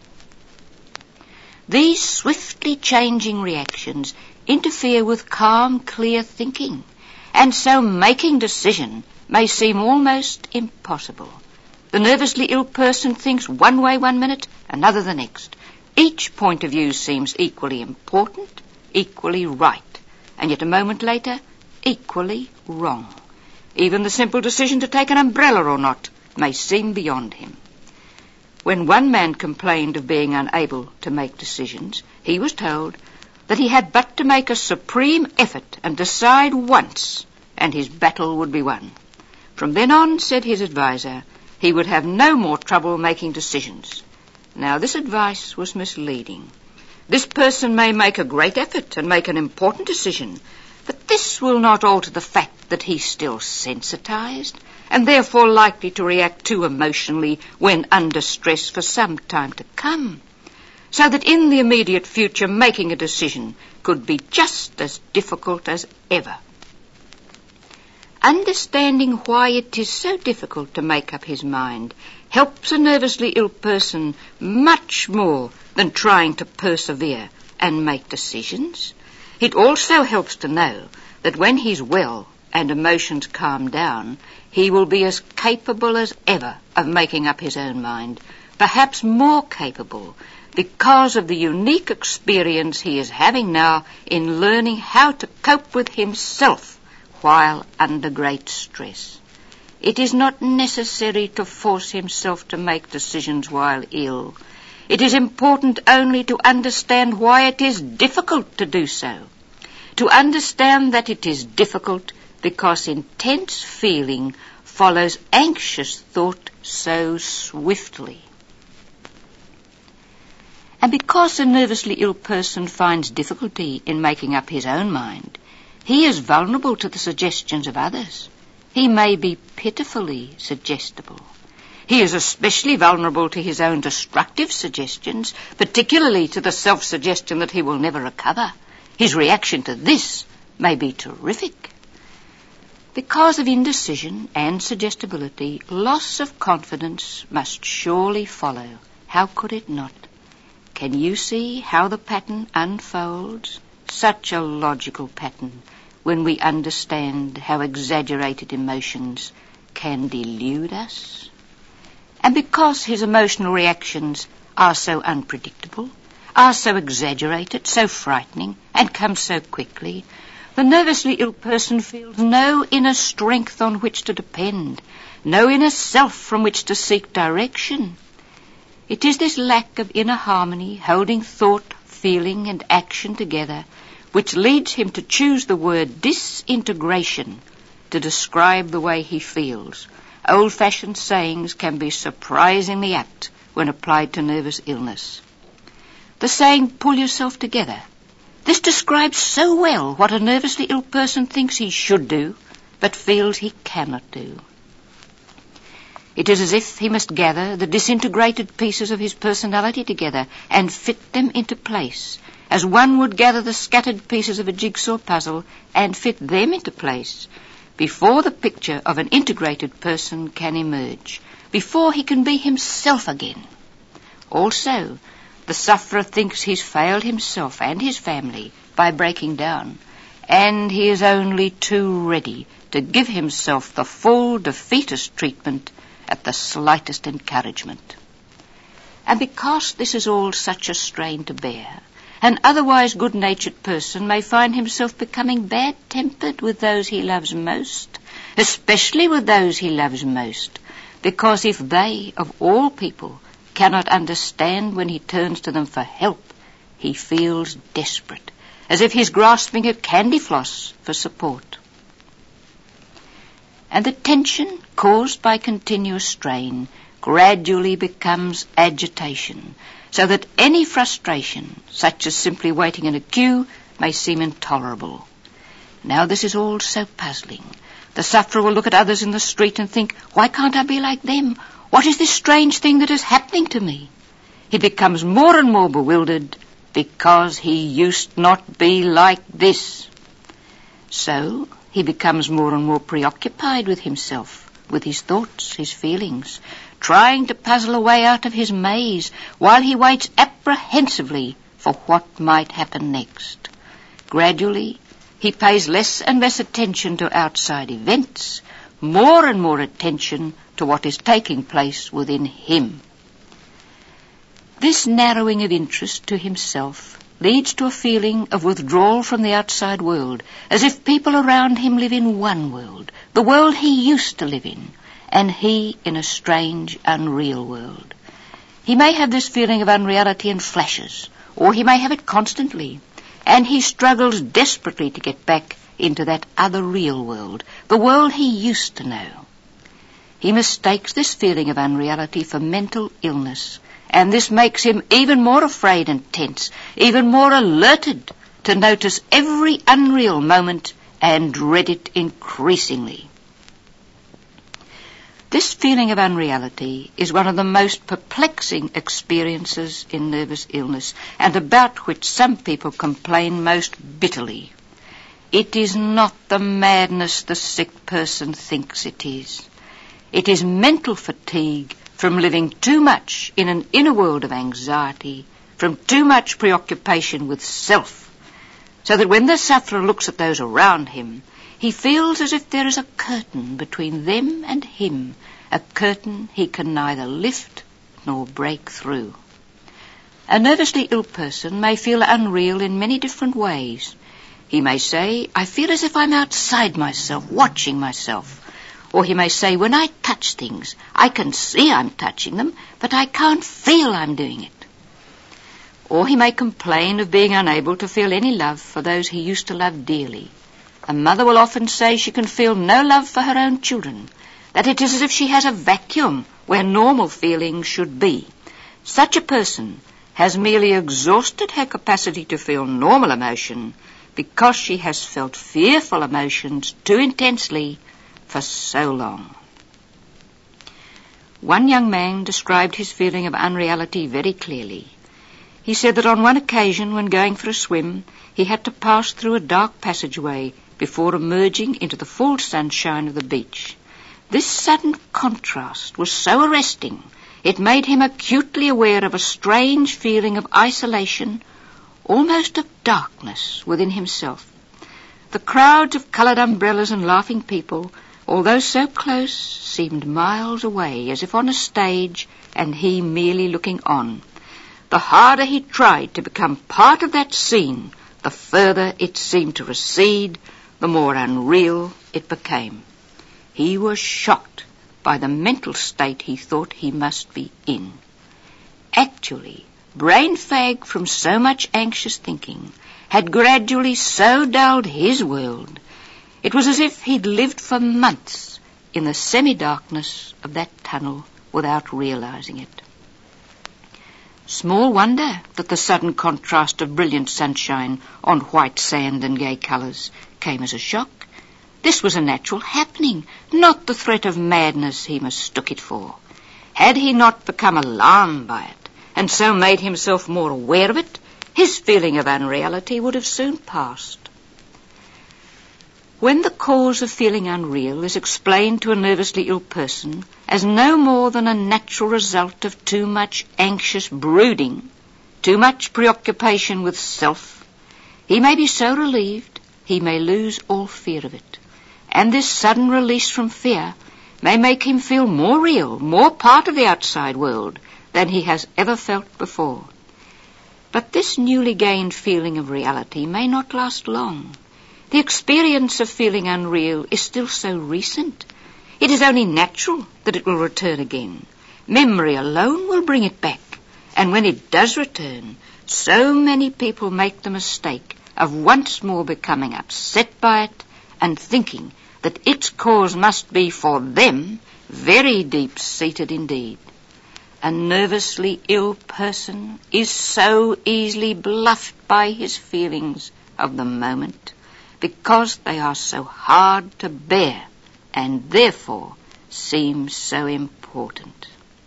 These swiftly changing reactions interfere with calm, clear thinking, and so making decision may seem almost impossible. The nervously ill person thinks one way one minute, another the next. Each point of view seems equally important, equally right, and yet a moment later, equally wrong. Even the simple decision to take an umbrella or not may seem beyond him. When one man complained of being unable to make decisions, he was told that he had but to make a supreme effort and decide once, and his battle would be won. From then on, said his adviser, he would have no more trouble making decisions. Now, this advice was misleading. This person may make a great effort and make an important decision, but this will not alter the fact that he's still sensitized and therefore likely to react too emotionally when under stress for some time to come, so that in the immediate future making a decision could be just as difficult as ever. Understanding why it is so difficult to make up his mind helps a nervously ill person much more than trying to persevere and make decisions. It also helps to know that when he's well and emotions calm down, he will be as capable as ever of making up his own mind, perhaps more capable, because of the unique experience he is having now in learning how to cope with himself while under great stress. It is not necessary to force himself to make decisions while ill. It is important only to understand why it is difficult to do so. To understand that it is difficult because intense feeling follows anxious thought so swiftly. And because a nervously ill person finds difficulty in making up his own mind, he is vulnerable to the suggestions of others. He may be pitifully suggestible. He is especially vulnerable to his own destructive suggestions, particularly to the self-suggestion that he will never recover. His reaction to this may be terrific. Because of indecision and suggestibility, loss of confidence must surely follow. How could it not? Can you see how the pattern unfolds? Such a logical pattern when we understand how exaggerated emotions can delude us. And because his emotional reactions are so unpredictable, are so exaggerated, so frightening, and come so quickly, the nervously ill person feels no inner strength on which to depend, no inner self from which to seek direction. It is this lack of inner harmony, holding thought, feeling, and action together, which leads him to choose the word disintegration to describe the way he feels. Old-fashioned sayings can be surprisingly apt when applied to nervous illness. The saying, pull yourself together. This describes so well what a nervously ill person thinks he should do, but feels he cannot do. It is as if he must gather the disintegrated pieces of his personality together and fit them into place, as one would gather the scattered pieces of a jigsaw puzzle and fit them into place, before the picture of an integrated person can emerge, before he can be himself again. Also, the sufferer thinks he's failed himself and his family by breaking down, and he is only too ready to give himself the full defeatist treatment at the slightest encouragement. And because this is all such a strain to bear, an otherwise good-natured person may find himself becoming bad-tempered with those he loves most, especially with those he loves most, because if they, of all people, cannot understand when he turns to them for help, he feels desperate, as if he's grasping a candy floss for support. And the tension caused by continuous strain gradually becomes agitation, so that any frustration, such as simply waiting in a queue, may seem intolerable. Now this is all so puzzling. The sufferer will look at others in the street and think, why can't I be like them? What is this strange thing that is happening to me? He becomes more and more bewildered because he used not be like this. So he becomes more and more preoccupied with himself, with his thoughts, his feelings, trying to puzzle a way out of his maze while he waits apprehensively for what might happen next. Gradually, he pays less and less attention to outside events, more and more attention to what is taking place within him. This narrowing of interest to himself leads to a feeling of withdrawal from the outside world, as if people around him live in one world, the world he used to live in, and he in a strange, unreal world. He may have this feeling of unreality in flashes, or he may have it constantly, and he struggles desperately to get back into that other real world, the world he used to know. He mistakes this feeling of unreality for mental illness, and this makes him even more afraid and tense, even more alerted to notice every unreal moment and dread it increasingly. This feeling of unreality is one of the most perplexing experiences in nervous illness, and about which some people complain most bitterly. It is not the madness the sick person thinks it is. It is mental fatigue from living too much in an inner world of anxiety, from too much preoccupation with self, so that when the sufferer looks at those around him, he feels as if there is a curtain between them and him, a curtain he can neither lift nor break through. A nervously ill person may feel unreal in many different ways. He may say, I feel as if I'm outside myself, watching myself. Or he may say, when I touch things, I can see I'm touching them, but I can't feel I'm doing it. Or he may complain of being unable to feel any love for those he used to love dearly. A mother will often say she can feel no love for her own children, that it is as if she has a vacuum where normal feelings should be. Such a person has merely exhausted her capacity to feel normal emotion because she has felt fearful emotions too intensely for so long. One young man described his feeling of unreality very clearly. He said that on one occasion, when going for a swim, he had to pass through a dark passageway before emerging into the full sunshine of the beach. This sudden contrast was so arresting, it made him acutely aware of a strange feeling of isolation, almost of darkness within himself. The crowds of coloured umbrellas and laughing people, although so close, seemed miles away, as if on a stage, and he merely looking on. The harder he tried to become part of that scene, the further it seemed to recede, the more unreal it became. He was shocked by the mental state he thought he must be in. Actually, brain fag from so much anxious thinking had gradually so dulled his world, it was as if he'd lived for months in the semi-darkness of that tunnel without realizing it. Small wonder that the sudden contrast of brilliant sunshine on white sand and gay colours came as a shock. This was a natural happening, not the threat of madness he mistook it for. Had he not become alarmed by it, and so made himself more aware of it, his feeling of unreality would have soon passed. When the cause of feeling unreal is explained to a nervously ill person as no more than a natural result of too much anxious brooding, too much preoccupation with self, he may be so relieved he may lose all fear of it. And this sudden release from fear may make him feel more real, more part of the outside world than he has ever felt before. But this newly gained feeling of reality may not last long. The experience of feeling unreal is still so recent. It is only natural that it will return again. Memory alone will bring it back. And when it does return, so many people make the mistake of once more becoming upset by it and thinking that its cause must be for them very deep-seated indeed. A nervously ill person is so easily bluffed by his feelings of the moment because they are so hard to bear and therefore seem so important.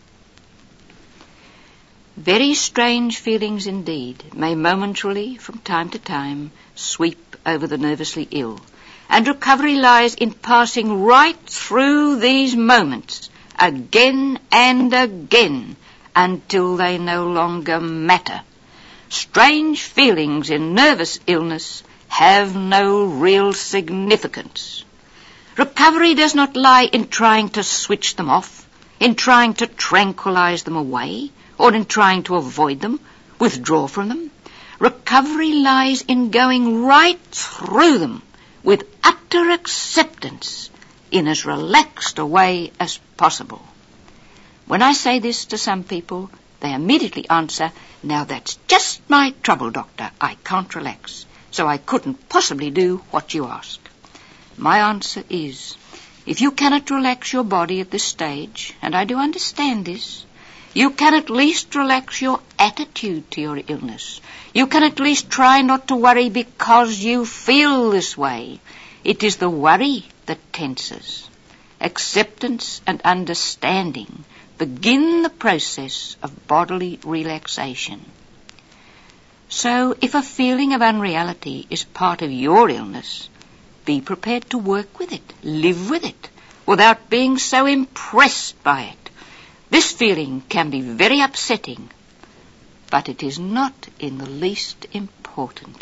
Very strange feelings indeed may momentarily, from time to time, sweep over the nervously ill, and recovery lies in passing right through these moments again and again until they no longer matter. Strange feelings in nervous illness have no real significance. Recovery does not lie in trying to switch them off, in trying to tranquilize them away, or in trying to avoid them, withdraw from them. Recovery lies in going right through them with utter acceptance in as relaxed a way as possible. When I say this to some people, they immediately answer, "Now that's just my trouble, doctor. I can't relax, so I couldn't possibly do what you ask." My answer is, if you cannot relax your body at this stage, and I do understand this, you can at least relax your attitude to your illness. You can at least try not to worry because you feel this way. It is the worry that tenses. Acceptance and understanding begin the process of bodily relaxation. So if a feeling of unreality is part of your illness, be prepared to work with it, live with it, without being so impressed by it. This feeling can be very upsetting, but it is not in the least important.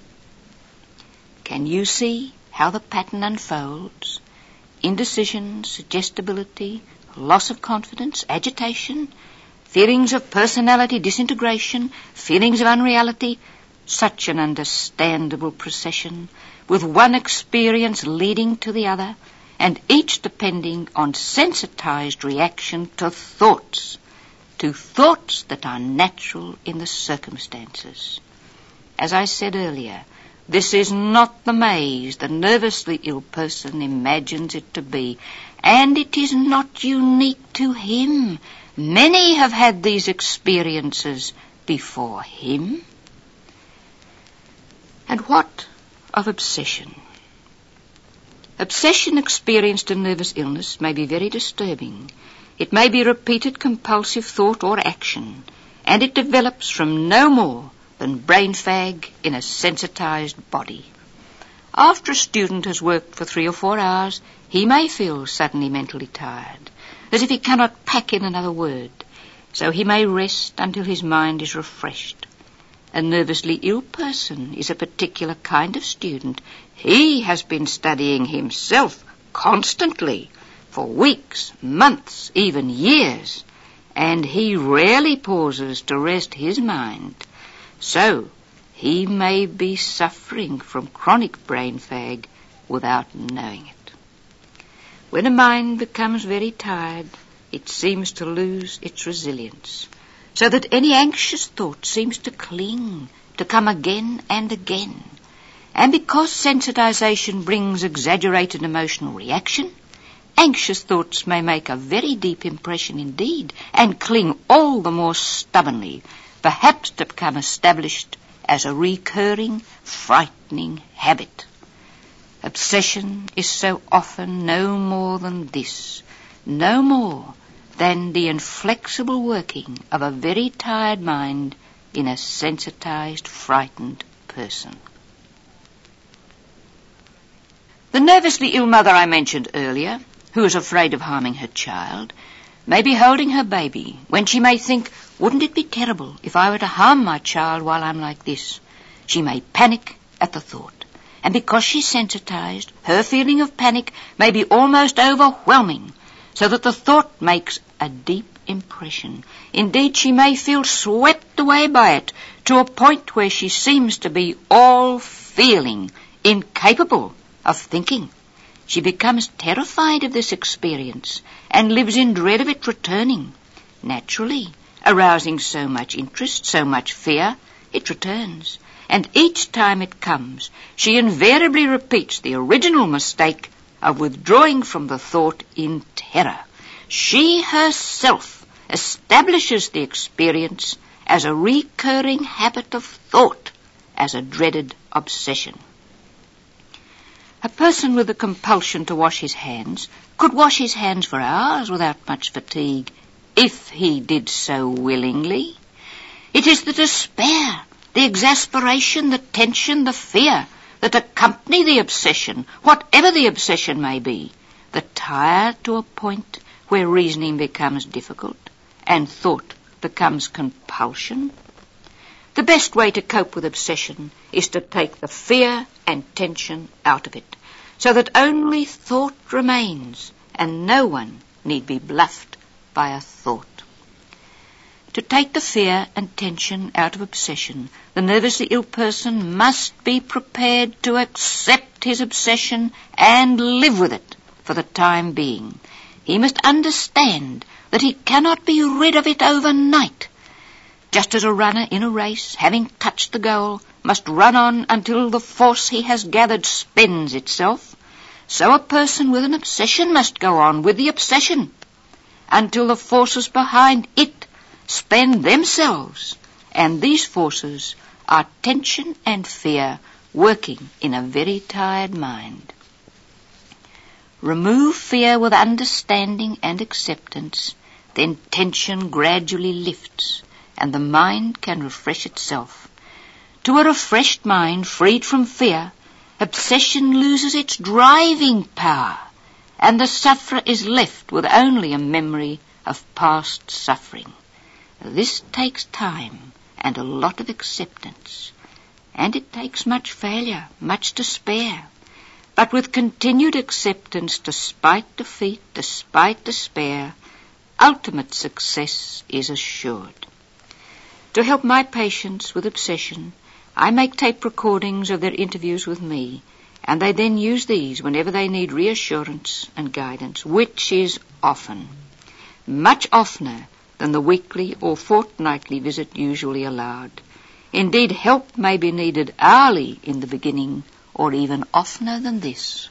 Can you see how the pattern unfolds? Indecision, suggestibility, loss of confidence, agitation, feelings of personality disintegration, feelings of unreality, such an understandable procession, with one experience leading to the other, and each depending on sensitized reaction to thoughts. to thoughts that are natural in the circumstances. As I said earlier, this is not the maze the nervously ill person imagines it to be, and it is not unique to him. Many have had these experiences before him. And what of obsession? Obsession experienced in nervous illness may be very disturbing. It may be repeated compulsive thought or action, and it develops from no more than brain fag in a sensitized body. After a student has worked for 3 or 4 hours, he may feel suddenly mentally tired, as if he cannot pack in another word, so he may rest until his mind is refreshed. A nervously ill person is a particular kind of student. He has been studying himself constantly for weeks, months, even years, and he rarely pauses to rest his mind. So he may be suffering from chronic brain fag without knowing it. When a mind becomes very tired, it seems to lose its resilience, so that any anxious thought seems to cling, to come again and again. And because sensitization brings exaggerated emotional reaction, anxious thoughts may make a very deep impression indeed, and cling all the more stubbornly, perhaps to become established as a recurring, frightening habit. Obsession is so often no more than this, no more than the inflexible working of a very tired mind in a sensitized, frightened person. The nervously ill mother I mentioned earlier, who is afraid of harming her child, may be holding her baby when she may think, wouldn't it be terrible if I were to harm my child while I'm like this? She may panic at the thought. And because she's sensitized, her feeling of panic may be almost overwhelming, so that the thought makes a deep impression. Indeed, she may feel swept away by it to a point where she seems to be all feeling, incapable of thinking. She becomes terrified of this experience and lives in dread of it returning. Naturally, arousing so much interest, so much fear, it returns. And each time it comes, she invariably repeats the original mistake of withdrawing from the thought in terror. She herself establishes the experience as a recurring habit of thought, as a dreaded obsession. A person with a compulsion to wash his hands could wash his hands for hours without much fatigue, if he did so willingly. It is the despair, the exasperation, the tension, the fear that accompany the obsession, whatever the obsession may be, that tire to a point where reasoning becomes difficult and thought becomes compulsion. The best way to cope with obsession is to take the fear and tension out of it, so that only thought remains and no one need be bluffed by a thought. To take the fear and tension out of obsession, the nervously ill person must be prepared to accept his obsession and live with it for the time being. He must understand that he cannot be rid of it overnight. Just as a runner in a race, having touched the goal, must run on until the force he has gathered spends itself, so a person with an obsession must go on with the obsession until the forces behind it spend themselves, and these forces are tension and fear working in a very tired mind. Remove fear with understanding and acceptance, then tension gradually lifts, and the mind can refresh itself. To a refreshed mind, freed from fear, obsession loses its driving power, and the sufferer is left with only a memory of past suffering. This takes time and a lot of acceptance, and it takes much failure, much despair. But with continued acceptance, despite defeat, despite despair, ultimate success is assured. To help my patients with obsession, I make tape recordings of their interviews with me, and they then use these whenever they need reassurance and guidance, which is often, much oftener than the weekly or fortnightly visit usually allowed. Indeed, help may be needed hourly in the beginning, or even oftener than this.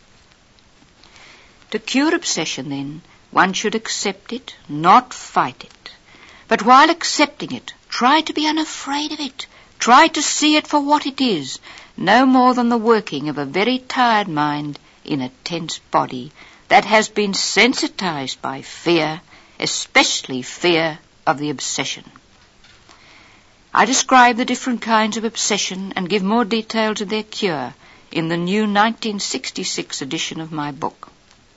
To cure obsession, then, one should accept it, not fight it. But while accepting it, try to be unafraid of it. Try to see it for what it is, no more than the working of a very tired mind in a tense body that has been sensitized by fear, especially fear of the obsession. I describe the different kinds of obsession and give more details of their cure in the new 1966 edition of my book.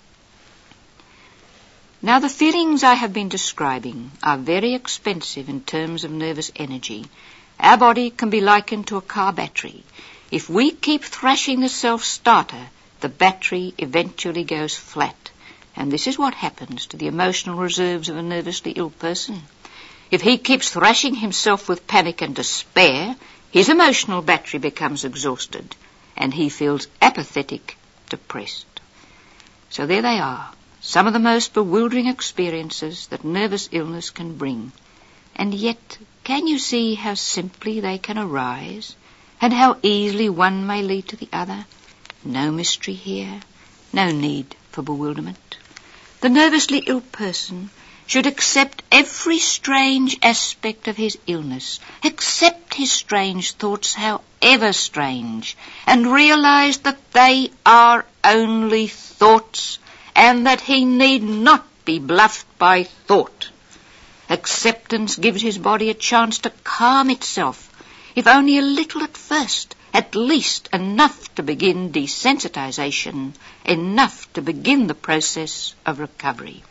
Now, the feelings I have been describing are very expensive in terms of nervous energy. Our body can be likened to a car battery. If we keep thrashing the self-starter, the battery eventually goes flat. And this is what happens to the emotional reserves of a nervously ill person. If he keeps thrashing himself with panic and despair, his emotional battery becomes exhausted, and he feels apathetic, depressed. So there they are, some of the most bewildering experiences that nervous illness can bring. And yet, can you see how simply they can arise, and how easily one may lead to the other? No mystery here, no need for bewilderment. The nervously ill person should accept every strange aspect of his illness, accept his strange thoughts, however strange, and realize that they are only thoughts, and that he need not be bluffed by thought. Acceptance gives his body a chance to calm itself, if only a little at first, at least enough to begin desensitization, enough to begin the process of recovery.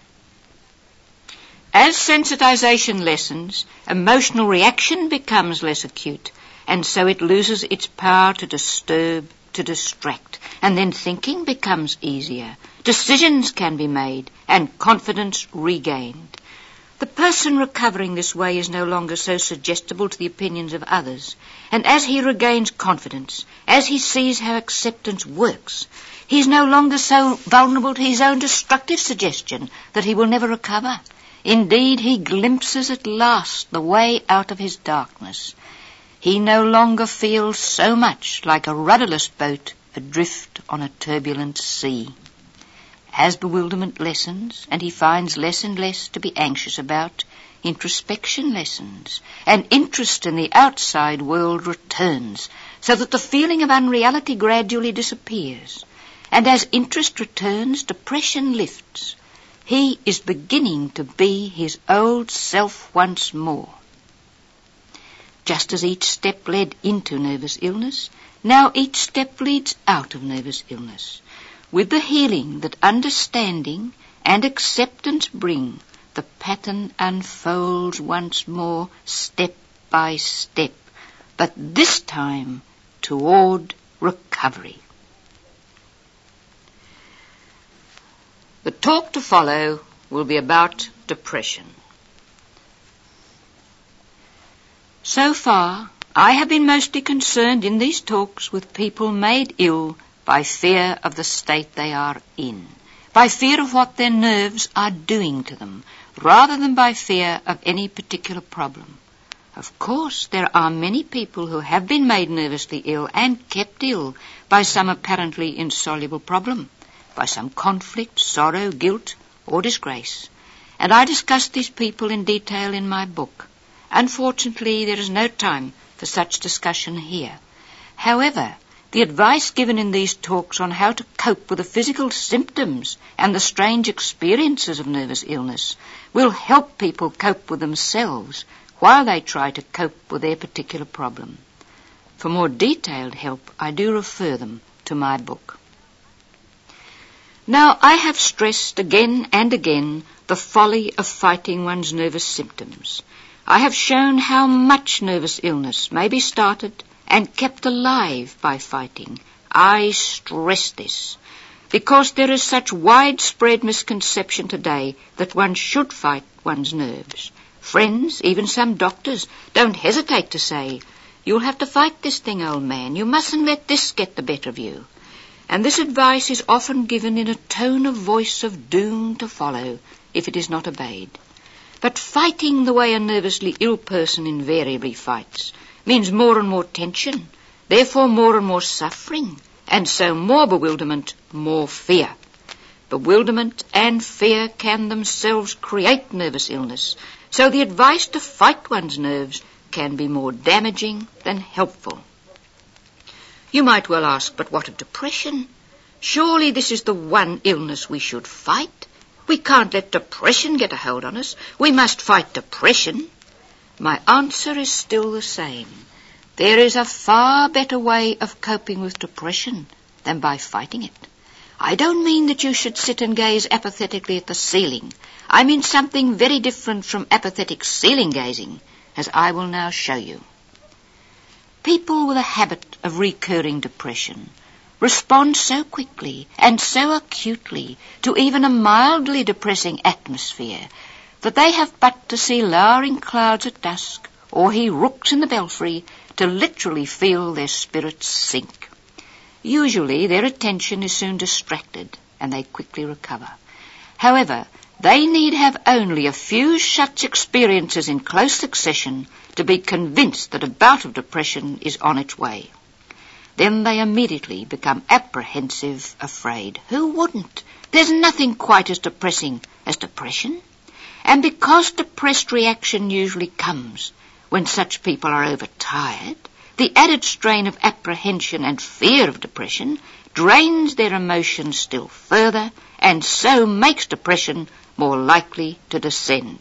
As sensitization lessens, emotional reaction becomes less acute, and so it loses its power to disturb, to distract, and then thinking becomes easier. Decisions can be made, and confidence regained. The person recovering this way is no longer so suggestible to the opinions of others, and as he regains confidence, as he sees how acceptance works, he is no longer so vulnerable to his own destructive suggestion that he will never recover. Indeed, he glimpses at last the way out of his darkness. He no longer feels so much like a rudderless boat adrift on a turbulent sea. As bewilderment lessens, and he finds less and less to be anxious about, introspection lessens, and interest in the outside world returns, so that the feeling of unreality gradually disappears. And as interest returns, depression lifts. He is beginning to be his old self once more. Just as each step led into nervous illness, now each step leads out of nervous illness. With the healing that understanding and acceptance bring, the pattern unfolds once more, step by step, but this time toward recovery. The talk to follow will be about depression. So far, I have been mostly concerned in these talks with people made ill by fear of the state they are in, by fear of what their nerves are doing to them, rather than by fear of any particular problem. Of course, there are many people who have been made nervously ill and kept ill by some apparently insoluble problem, by some conflict, sorrow, guilt, or disgrace. And I discuss these people in detail in my book. Unfortunately, there is no time for such discussion here. However, the advice given in these talks on how to cope with the physical symptoms and the strange experiences of nervous illness will help people cope with themselves while they try to cope with their particular problem. For more detailed help, I do refer them to my book. Now, I have stressed again and again the folly of fighting one's nervous symptoms. I have shown how much nervous illness may be started and kept alive by fighting. I stress this because there is such widespread misconception today that one should fight one's nerves. Friends, even some doctors, don't hesitate to say, "You'll have to fight this thing, old man. You mustn't let this get the better of you." And this advice is often given in a tone of voice of doom to follow if it is not obeyed. But fighting the way a nervously ill person invariably fights means more and more tension, therefore more and more suffering, and so more bewilderment, more fear. Bewilderment and fear can themselves create nervous illness, so the advice to fight one's nerves can be more damaging than helpful. You might well ask, but what of depression? Surely this is the one illness we should fight. We can't let depression get a hold on us. We must fight depression. My answer is still the same. There is a far better way of coping with depression than by fighting it. I don't mean that you should sit and gaze apathetically at the ceiling. I mean something very different from apathetic ceiling gazing, as I will now show you. People with a habit of recurring depression respond so quickly and so acutely to even a mildly depressing atmosphere that they have but to see lowering clouds at dusk or hear rooks in the belfry to literally feel their spirits sink. Usually their attention is soon distracted and they quickly recover. However, they need have only a few such experiences in close succession to be convinced that a bout of depression is on its way. Then they immediately become apprehensive, afraid. Who wouldn't? There's nothing quite as depressing as depression. And because depressed reaction usually comes when such people are overtired, the added strain of apprehension and fear of depression drains their emotions still further and so makes depression more likely to descend.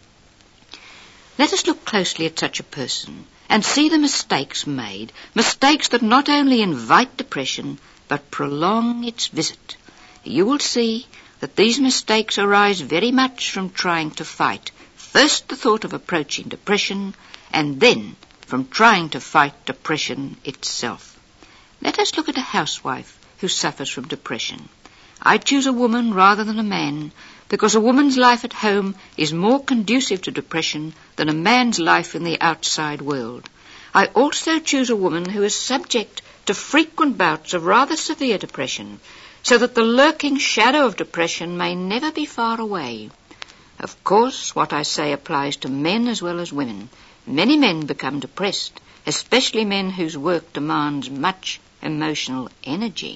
Let us look closely at such a person and see the mistakes made, mistakes that not only invite depression but prolong its visit. You will see that these mistakes arise very much from trying to fight first the thought of approaching depression and then from trying to fight depression itself. Let us look at a housewife who suffers from depression. I choose a woman rather than a man because a woman's life at home is more conducive to depression than a man's life in the outside world. I also choose a woman who is subject to frequent bouts of rather severe depression, so that the lurking shadow of depression may never be far away. Of course, what I say applies to men as well as women. Many men become depressed, especially men whose work demands much emotional energy.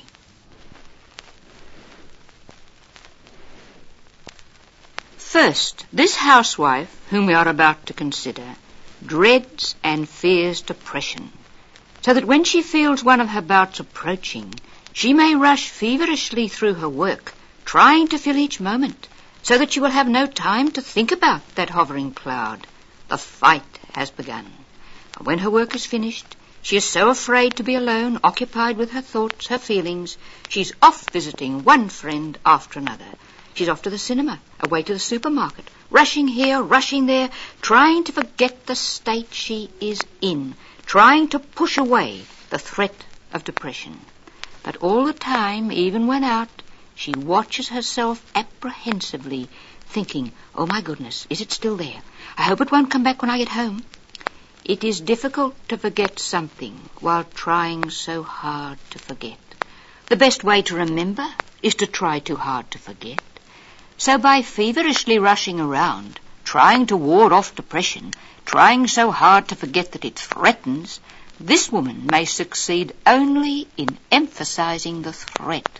First, this housewife, whom we are about to consider, dreads and fears depression, so that when she feels one of her bouts approaching, she may rush feverishly through her work, trying to fill each moment, so that she will have no time to think about that hovering cloud. The fight has begun. And when her work is finished, she is so afraid to be alone, occupied with her thoughts, her feelings, she's off visiting one friend after another. She's off to the cinema, away to the supermarket, rushing here, rushing there, trying to forget the state she is in, trying to push away the threat of depression. But all the time, even when out, she watches herself apprehensively, thinking, oh my goodness, is it still there? I hope it won't come back when I get home. It is difficult to forget something while trying so hard to forget. The best way to remember is to try too hard to forget. So by feverishly rushing around, trying to ward off depression, trying so hard to forget that it threatens, this woman may succeed only in emphasizing the threat.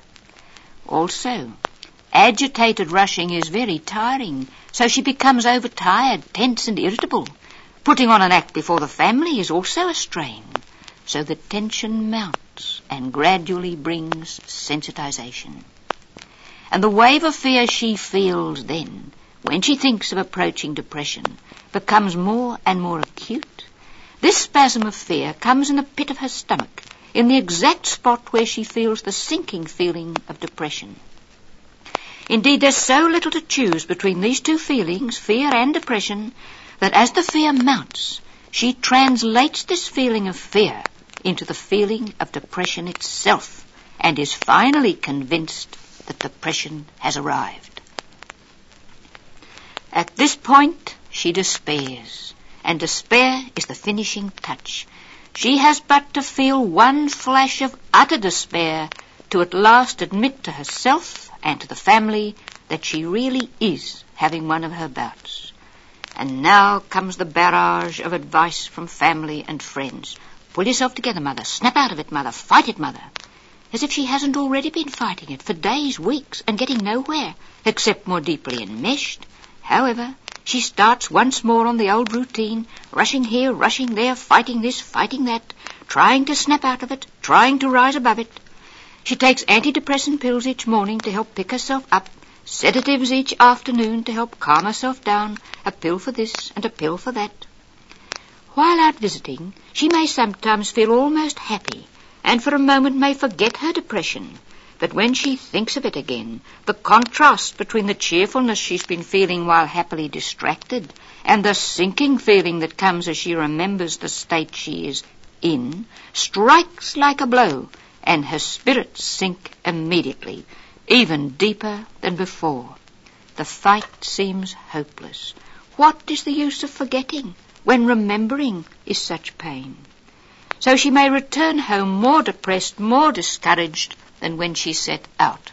Also, agitated rushing is very tiring, so she becomes overtired, tense and irritable. Putting on an act before the family is also a strain, so the tension mounts and gradually brings sensitization. And the wave of fear she feels then, when she thinks of approaching depression, becomes more and more acute. This spasm of fear comes in the pit of her stomach, in the exact spot where she feels the sinking feeling of depression. Indeed, there's so little to choose between these two feelings, fear and depression, that as the fear mounts, she translates this feeling of fear into the feeling of depression itself, and is finally convinced that depression has arrived. At this point, she despairs, and despair is the finishing touch. She has but to feel one flash of utter despair to at last admit to herself and to the family that she really is having one of her bouts. And now comes the barrage of advice from family and friends. Pull yourself together, Mother. Snap out of it, Mother. Fight it, Mother. As if she hasn't already been fighting it for days, weeks, and getting nowhere, except more deeply enmeshed. However, she starts once more on the old routine, rushing here, rushing there, fighting this, fighting that, trying to snap out of it, trying to rise above it. She takes antidepressant pills each morning to help pick herself up, sedatives each afternoon to help calm herself down, a pill for this and a pill for that. While out visiting, she may sometimes feel almost happy, and for a moment may forget her depression. But when she thinks of it again, the contrast between the cheerfulness she's been feeling while happily distracted and the sinking feeling that comes as she remembers the state she is in strikes like a blow, and her spirits sink immediately, even deeper than before. The fight seems hopeless. What is the use of forgetting when remembering is such pain? So she may return home more depressed, more discouraged than when she set out.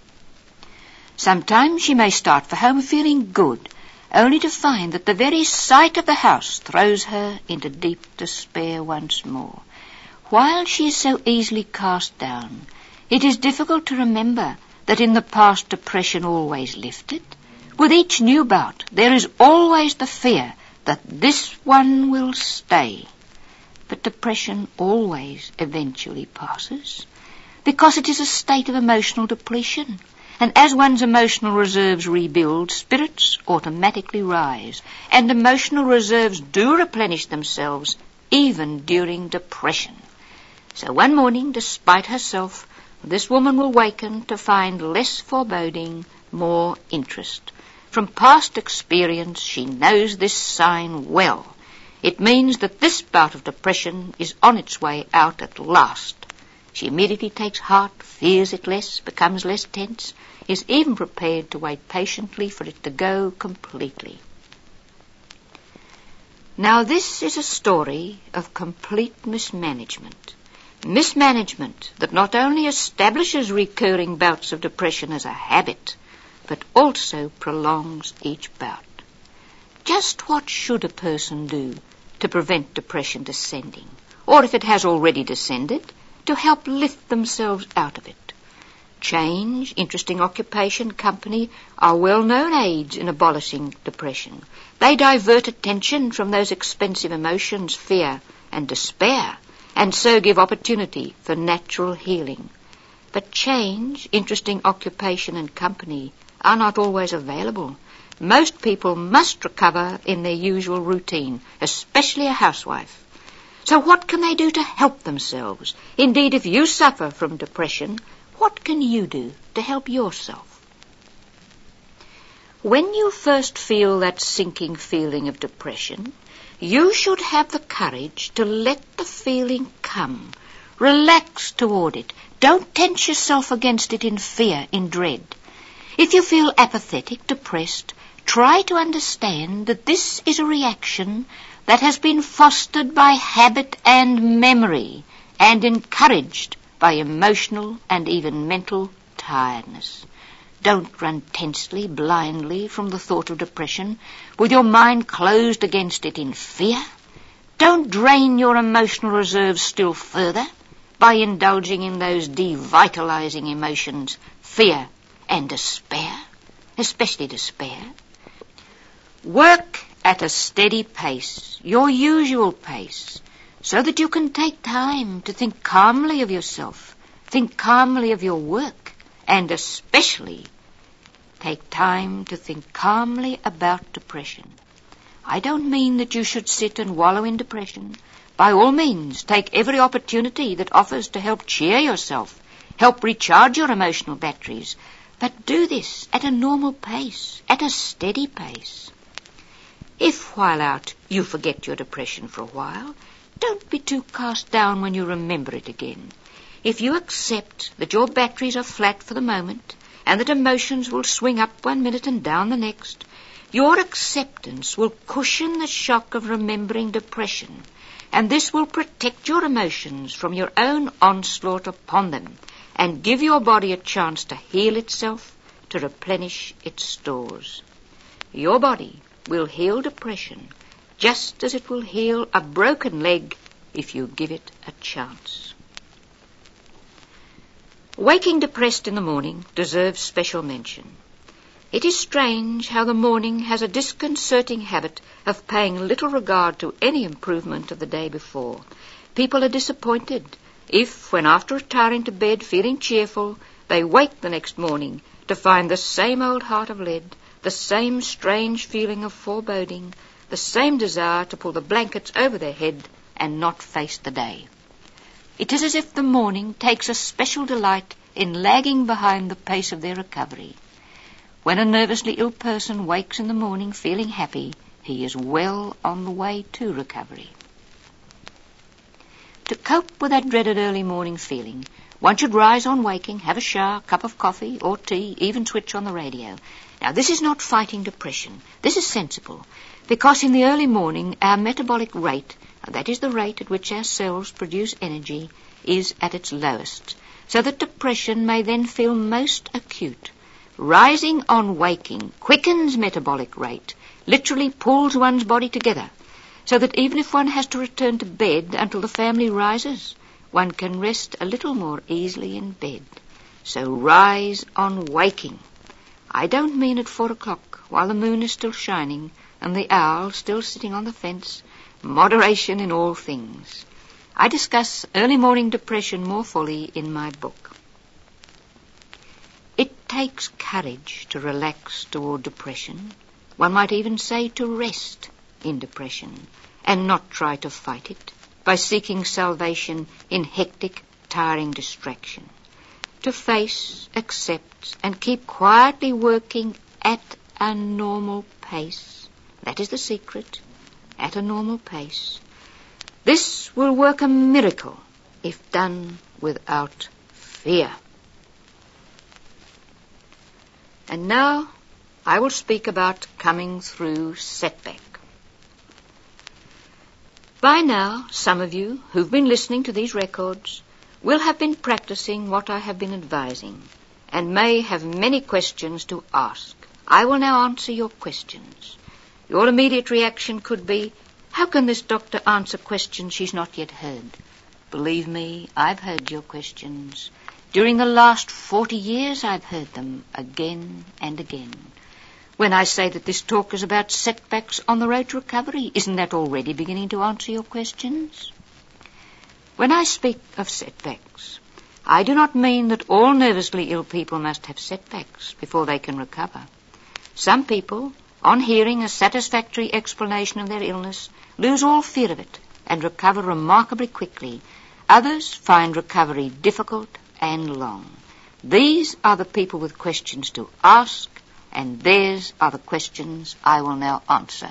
Sometimes she may start for home feeling good, only to find that the very sight of the house throws her into deep despair once more. While she is so easily cast down, it is difficult to remember that in the past depression always lifted. With each new bout, there is always the fear that this one will stay. But depression always eventually passes, because it is a state of emotional depletion. And as one's emotional reserves rebuild, spirits automatically rise, and emotional reserves do replenish themselves even during depression. So one morning, despite herself, this woman will waken to find less foreboding, more interest. From past experience, she knows this sign well. It means that this bout of depression is on its way out at last. She immediately takes heart, fears it less, becomes less tense, is even prepared to wait patiently for it to go completely. Now this is a story of complete mismanagement. Mismanagement that not only establishes recurring bouts of depression as a habit, but also prolongs each bout. Just what should a person do to prevent depression descending, or if it has already descended, to help lift themselves out of it? Change, interesting occupation, company are well-known aids in abolishing depression. They divert attention from those expensive emotions, fear and despair, and so give opportunity for natural healing. But change, interesting occupation and company are not always available. Most people must recover in their usual routine, especially a housewife. So what can they do to help themselves? Indeed, if you suffer from depression, what can you do to help yourself? When you first feel that sinking feeling of depression, you should have the courage to let the feeling come. Relax toward it. Don't tense yourself against it in fear, in dread. If you feel apathetic, depressed, try to understand that this is a reaction that has been fostered by habit and memory and encouraged by emotional and even mental tiredness. Don't run tensely, blindly from the thought of depression, with your mind closed against it in fear. Don't drain your emotional reserves still further by indulging in those devitalizing emotions, fear and despair, especially despair. Work at a steady pace, your usual pace, so that you can take time to think calmly of yourself, think calmly of your work, and especially take time to think calmly about depression. I don't mean that you should sit and wallow in depression. By all means, take every opportunity that offers to help cheer yourself, help recharge your emotional batteries, but do this at a normal pace, at a steady pace. If, while out, you forget your depression for a while, don't be too cast down when you remember it again. If you accept that your batteries are flat for the moment, and that emotions will swing up one minute and down the next, your acceptance will cushion the shock of remembering depression, and this will protect your emotions from your own onslaught upon them, and give your body a chance to heal itself, to replenish its stores. Your body will heal depression just as it will heal a broken leg if you give it a chance. Waking depressed in the morning deserves special mention. It is strange how the morning has a disconcerting habit of paying little regard to any improvement of the day before. People are disappointed if, when after retiring to bed feeling cheerful, they wake the next morning to find the same old heart of lead, the same strange feeling of foreboding, the same desire to pull the blankets over their head and not face the day. It is as if the morning takes a special delight in lagging behind the pace of their recovery. When a nervously ill person wakes in the morning feeling happy, he is well on the way to recovery. To cope with that dreaded early morning feeling, one should rise on waking, have a shower, cup of coffee or tea, even switch on the radio. Now, this is not fighting depression. This is sensible, because in the early morning our metabolic rate, that is the rate at which our cells produce energy, is at its lowest, so that depression may then feel most acute. Rising on waking quickens metabolic rate, literally pulls one's body together, so that even if one has to return to bed until the family rises, one can rest a little more easily in bed. So rise on waking. I don't mean at 4 o'clock, while the moon is still shining and the owl still sitting on the fence. Moderation in all things. I discuss early morning depression more fully in my book. It takes courage to relax toward depression. One might even say to rest in depression and not try to fight it by seeking salvation in hectic, tiring distraction. To face, accept, and keep quietly working at a normal pace. That is the secret. At a normal pace. This will work a miracle if done without fear. And now I will speak about coming through setback. By now, some of you who've been listening to these records will have been practicing what I have been advising and may have many questions to ask. I will now answer your questions. Your immediate reaction could be, how can this doctor answer questions she's not yet heard? Believe me, I've heard your questions. During the last 40 years, I've heard them again and again. When I say that this talk is about setbacks on the road to recovery, isn't that already beginning to answer your questions? When I speak of setbacks, I do not mean that all nervously ill people must have setbacks before they can recover. Some people, on hearing a satisfactory explanation of their illness, lose all fear of it and recover remarkably quickly. Others find recovery difficult and long. These are the people with questions to ask, and theirs are the questions I will now answer.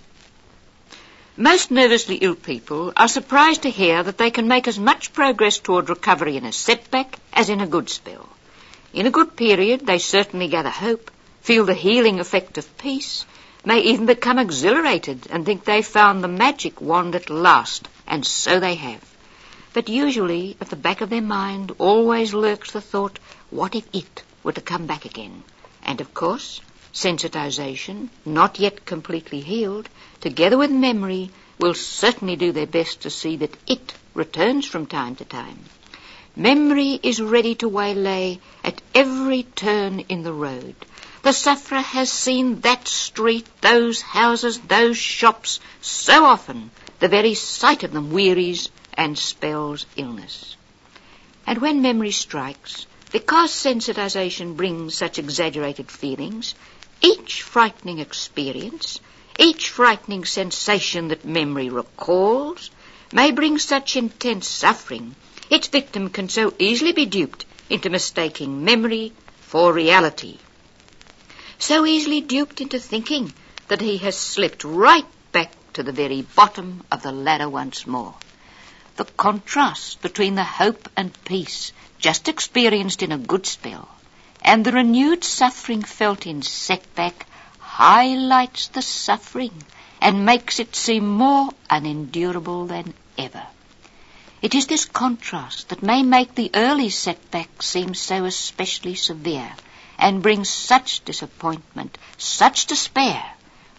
Most nervously ill people are surprised to hear that they can make as much progress toward recovery in a setback as in a good spell. In a good period, they certainly gather hope, feel the healing effect of peace, may even become exhilarated and think they've found the magic wand at last, and so they have. But usually, at the back of their mind, always lurks the thought, what if it were to come back again? And of course, sensitization, not yet completely healed, together with memory, will certainly do their best to see that it returns from time to time. Memory is ready to waylay at every turn in the road. The sufferer has seen that street, those houses, those shops so often, the very sight of them wearies and spells illness. And when memory strikes, because sensitization brings such exaggerated feelings, each frightening experience, each frightening sensation that memory recalls, may bring such intense suffering, its victim can so easily be duped into mistaking memory for reality. So easily duped into thinking that he has slipped right back to the very bottom of the ladder once more. The contrast between the hope and peace just experienced in a good spell and the renewed suffering felt in setback highlights the suffering and makes it seem more unendurable than ever. It is this contrast that may make the early setback seem so especially severe and bring such disappointment, such despair,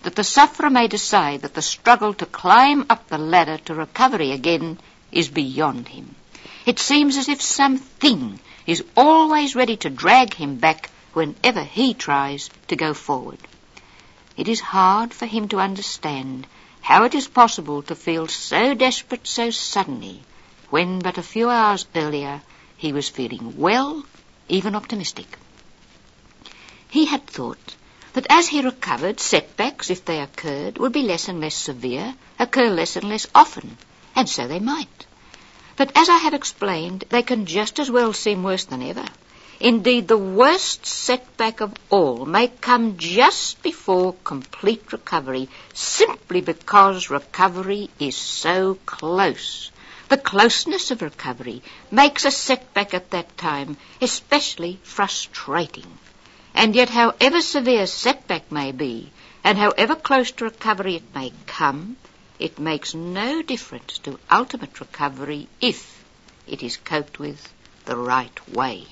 that the sufferer may decide that the struggle to climb up the ladder to recovery again is beyond him. It seems as if something is always ready to drag him back whenever he tries to go forward. It is hard for him to understand how it is possible to feel so desperate so suddenly when but a few hours earlier he was feeling well, even optimistic. He had thought that as he recovered, setbacks, if they occurred, would be less and less severe, occur less and less often, and so they might. But as I have explained, they can just as well seem worse than ever. Indeed, the worst setback of all may come just before complete recovery, simply because recovery is so close. The closeness of recovery makes a setback at that time especially frustrating. And yet, however severe setback may be, and however close to recovery it may come, it makes no difference to ultimate recovery if it is coped with the right way.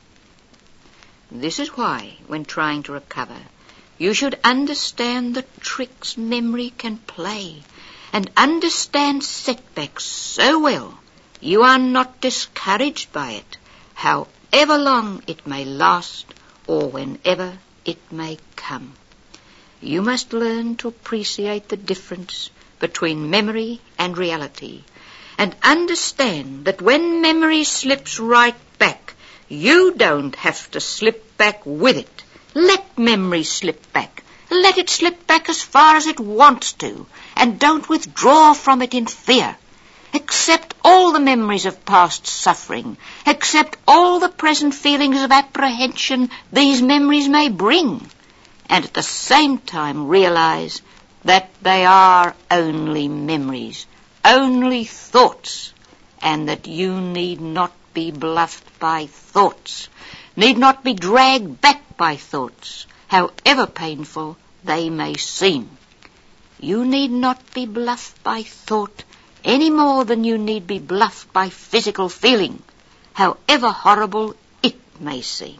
This is why, when trying to recover, you should understand the tricks memory can play, and understand setbacks so well you are not discouraged by it, however long it may last or whenever it may come. You must learn to appreciate the difference between memory and reality, and understand that when memory slips right back, you don't have to slip back with it. Let memory slip back. Let it slip back as far as it wants to, and don't withdraw from it in fear. Accept all the memories of past suffering. Accept all the present feelings of apprehension these memories may bring. And at the same time realize that they are only memories, only thoughts, and that you need not be bluffed by thoughts, need not be dragged back by thoughts, however painful they may seem. You need not be bluffed by thought any more than you need be bluffed by physical feeling, however horrible it may seem.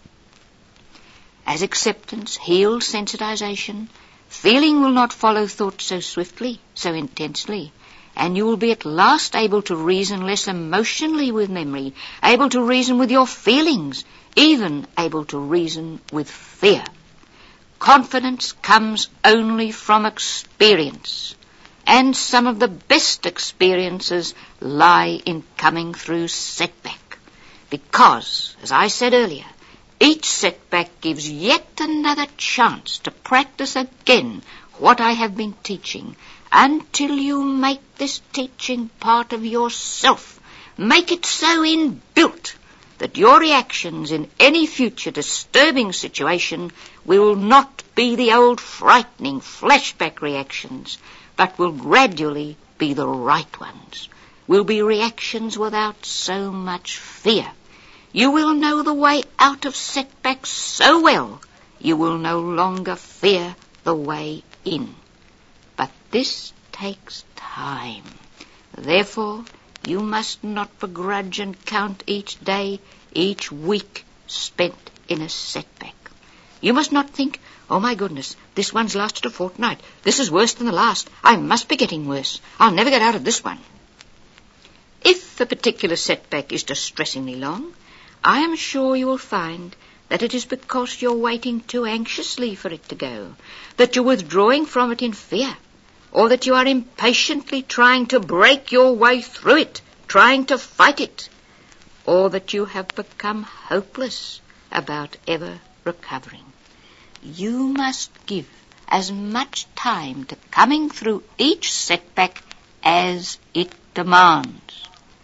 As acceptance heals sensitization, feeling will not follow thought so swiftly, so intensely, and you will be at last able to reason less emotionally with memory, able to reason with your feelings, even able to reason with fear. Confidence comes only from experience, and some of the best experiences lie in coming through setback. Because, as I said earlier, each setback gives yet another chance to practice again what I have been teaching, until you make this teaching part of yourself. Make it so inbuilt that your reactions in any future disturbing situation will not be the old frightening flashback reactions, but will gradually be the right ones, will be reactions without so much fear. You will know the way out of setbacks so well, you will no longer fear the way in. But this takes time. Therefore, you must not begrudge and count each day, each week spent in a setback. You must not think, oh my goodness, this one's lasted a fortnight. This is worse than the last. I must be getting worse. I'll never get out of this one. If a particular setback is distressingly long, I am sure you will find that it is because you're waiting too anxiously for it to go, that you're withdrawing from it in fear, or that you are impatiently trying to break your way through it, trying to fight it, or that you have become hopeless about ever recovering. You must give as much time to coming through each setback as it demands.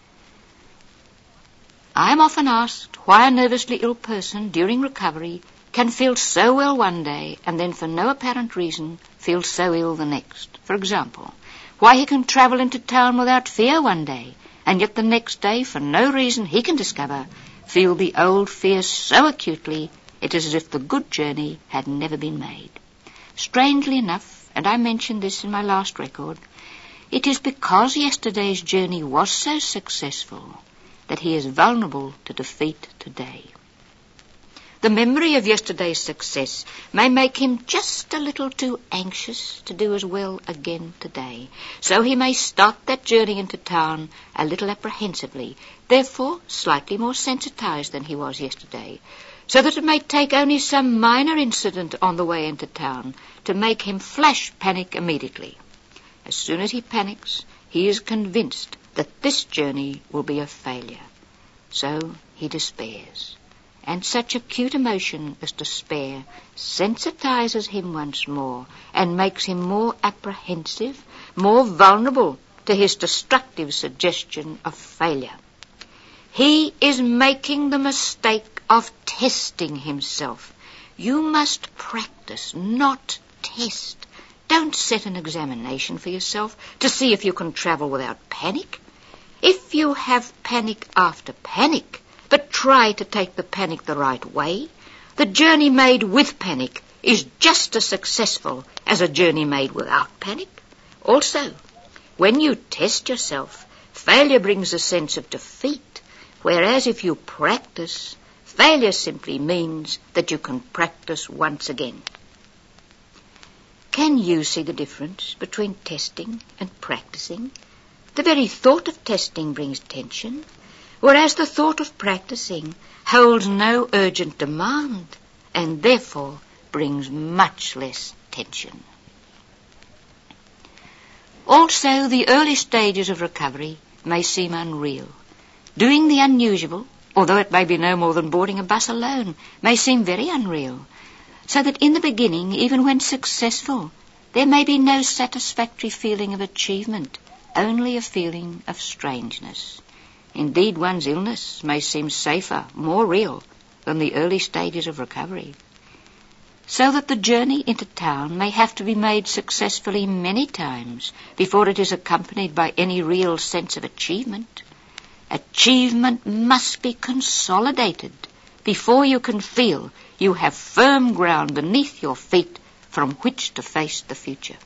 I am often asked why a nervously ill person during recovery can feel so well one day and then for no apparent reason feel so ill the next. For example, why he can travel into town without fear one day and yet the next day, for no reason he can discover, feel the old fear so acutely it is as if the good journey had never been made. Strangely enough, and I mentioned this in my last record, it is because yesterday's journey was so successful that he is vulnerable to defeat today. The memory of yesterday's success may make him just a little too anxious to do as well again today. So he may start that journey into town a little apprehensively, therefore slightly more sensitized than he was yesterday, so that it may take only some minor incident on the way into town to make him flash panic immediately. As soon as he panics, he is convinced that this journey will be a failure. So he despairs. And such acute emotion as despair sensitizes him once more and makes him more apprehensive, more vulnerable to his destructive suggestion of failure. He is making the mistake of testing himself. You must practice, not test. Don't set an examination for yourself to see if you can travel without panic. If you have panic after panic, but try to take the panic the right way, the journey made with panic is just as successful as a journey made without panic. Also, when you test yourself, failure brings a sense of defeat, whereas if you practice, failure simply means that you can practice once again. Can you see the difference between testing and practicing? The very thought of testing brings tension, whereas the thought of practicing holds no urgent demand and therefore brings much less tension. Also, the early stages of recovery may seem unreal. Doing the unusual, although it may be no more than boarding a bus alone, may seem very unreal, so that in the beginning, even when successful, there may be no satisfactory feeling of achievement, only a feeling of strangeness. Indeed, one's illness may seem safer, more real, than the early stages of recovery. So that the journey into town may have to be made successfully many times before it is accompanied by any real sense of achievement. Achievement must be consolidated before you can feel you have firm ground beneath your feet from which to face the future.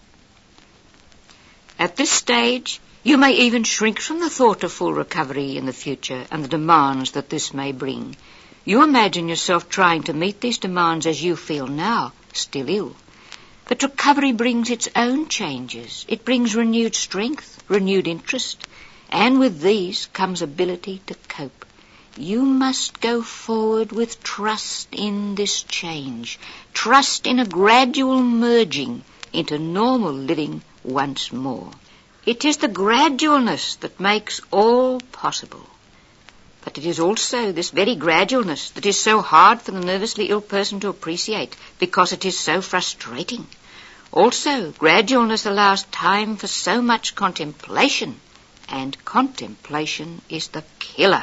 At this stage, you may even shrink from the thought of full recovery in the future and the demands that this may bring. You imagine yourself trying to meet these demands as you feel now, still ill. But recovery brings its own changes. It brings renewed strength, renewed interest, and with these comes ability to cope. You must go forward with trust in this change, trust in a gradual merging into normal living once more. It is the gradualness that makes all possible. But it is also this very gradualness that is so hard for the nervously ill person to appreciate because it is so frustrating. Also, gradualness allows time for so much contemplation, and contemplation is the killer.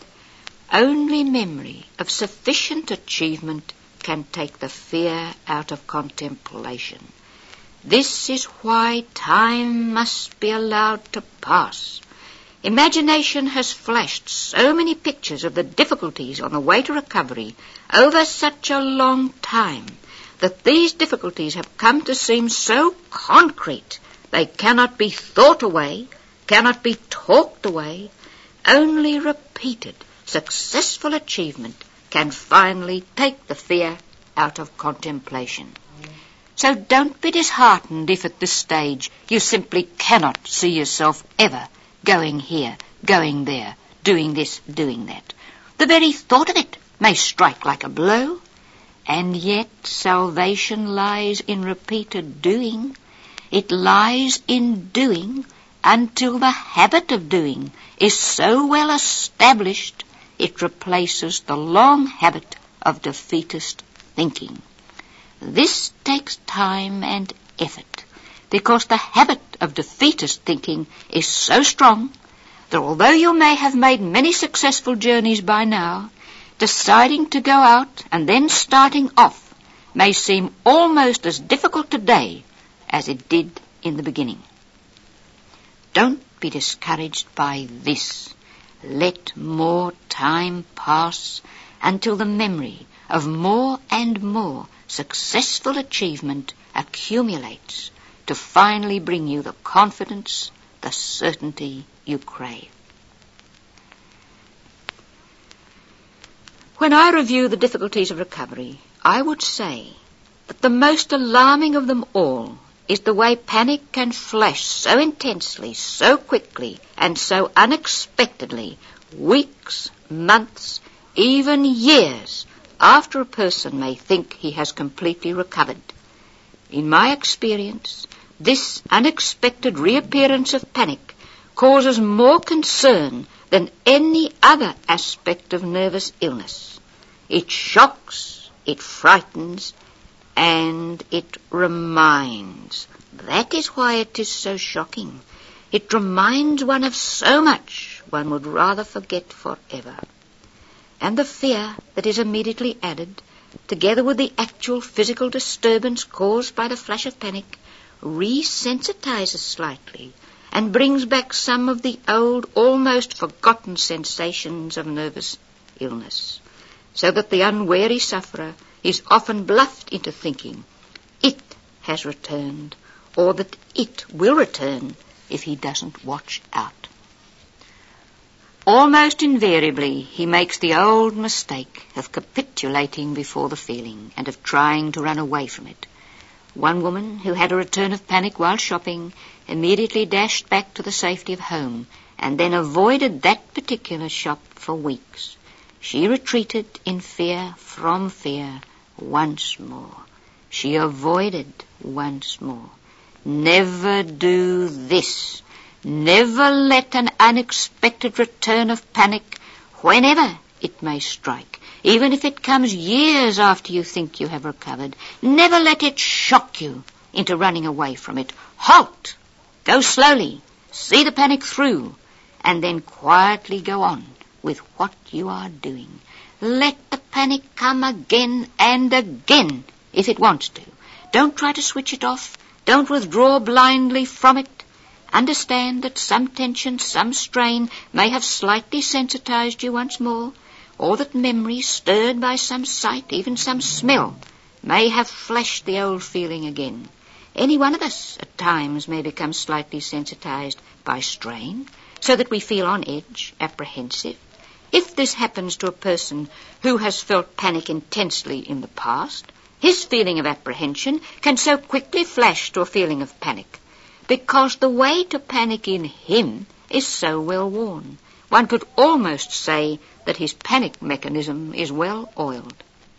Only memory of sufficient achievement can take the fear out of contemplation. This is why time must be allowed to pass. Imagination has flashed so many pictures of the difficulties on the way to recovery over such a long time that these difficulties have come to seem so concrete they cannot be thought away, cannot be talked away. Only repeated, successful achievement can finally take the fear out of contemplation. So don't be disheartened if at this stage you simply cannot see yourself ever going here, going there, doing this, doing that. The very thought of it may strike like a blow, and yet salvation lies in repeated doing. It lies in doing until the habit of doing is so well established it replaces the long habit of defeatist thinking. This takes time and effort, because the habit of defeatist thinking is so strong that although you may have made many successful journeys by now, deciding to go out and then starting off may seem almost as difficult today as it did in the beginning. Don't be discouraged by this. Let more time pass until the memory of more and more successful achievement accumulates to finally bring you the confidence, the certainty you crave. When I review the difficulties of recovery, I would say that the most alarming of them all is the way panic can flash so intensely, so quickly, and so unexpectedly, weeks, months, even years after a person may think he has completely recovered. In my experience, this unexpected reappearance of panic causes more concern than any other aspect of nervous illness. It shocks, it frightens, and it reminds. That is why it is so shocking. It reminds one of so much one would rather forget forever. And the fear that is immediately added, together with the actual physical disturbance caused by the flash of panic, resensitizes slightly and brings back some of the old, almost forgotten sensations of nervous illness, so that the unwary sufferer is often bluffed into thinking it has returned, or that it will return if he doesn't watch out. Almost invariably, he makes the old mistake of capitulating before the feeling and of trying to run away from it. One woman who had a return of panic while shopping immediately dashed back to the safety of home and then avoided that particular shop for weeks. She retreated in fear from fear once more. She avoided once more. Never do this. Never let an unexpected return of panic, whenever it may strike, even if it comes years after you think you have recovered, never let it shock you into running away from it. Halt! Go slowly, see the panic through, and then quietly go on with what you are doing. Let the panic come again and again if it wants to. Don't try to switch it off. Don't withdraw blindly from it. Understand that some tension, some strain may have slightly sensitized you once more, or that memory, stirred by some sight, even some smell, may have flashed the old feeling again. Any one of us at times may become slightly sensitized by strain, so that we feel on edge, apprehensive. If this happens to a person who has felt panic intensely in the past, his feeling of apprehension can so quickly flash to a feeling of panic, because the way to panic in him is so well worn. One could almost say that his panic mechanism is well oiled.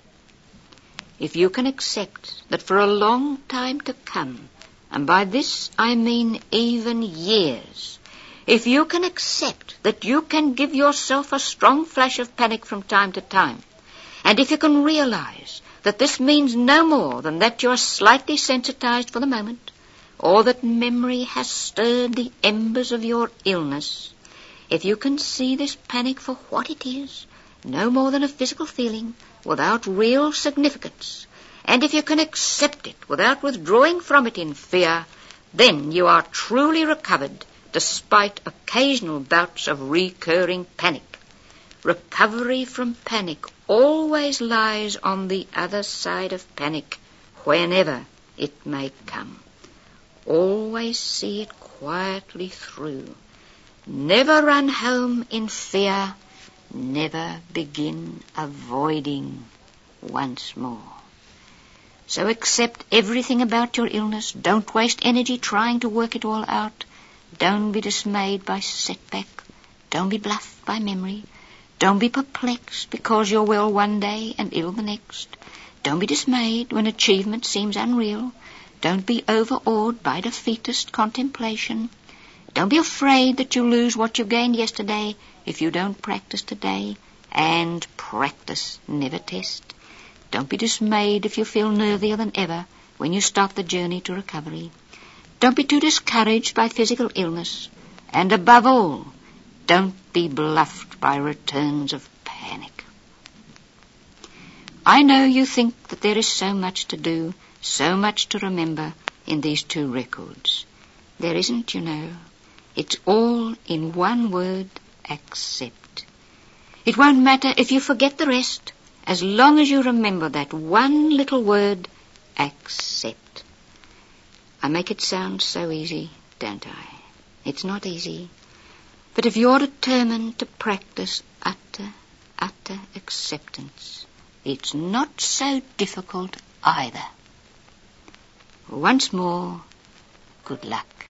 If you can accept that for a long time to come, and by this I mean even years, if you can accept that you can give yourself a strong flash of panic from time to time, and if you can realize that this means no more than that you are slightly sensitized for the moment, or that memory has stirred the embers of your illness, if you can see this panic for what it is, no more than a physical feeling, without real significance, and if you can accept it without withdrawing from it in fear, then you are truly recovered despite occasional bouts of recurring panic. Recovery from panic always lies on the other side of panic, whenever it may come. Always see it quietly through. Never run home in fear. Never begin avoiding once more. So accept everything about your illness. Don't waste energy trying to work it all out. Don't be dismayed by setback. Don't be bluffed by memory. Don't be perplexed because you're well one day and ill the next. Don't be dismayed when achievement seems unreal. Don't be overawed by defeatist contemplation. Don't be afraid that you lose what you gained yesterday if you don't practice today. And practice, never test. Don't be dismayed if you feel nervier than ever when you start the journey to recovery. Don't be too discouraged by physical illness. And above all, don't be bluffed by returns of panic. I know you think that there is so much to do, so much to remember in these two records. There isn't, you know. It's all in one word: accept. It won't matter if you forget the rest, as long as you remember that one little word: accept. I make it sound so easy, don't I? It's not easy. But if you're determined to practice utter utter acceptance. It's not so difficult either. Once more, good luck.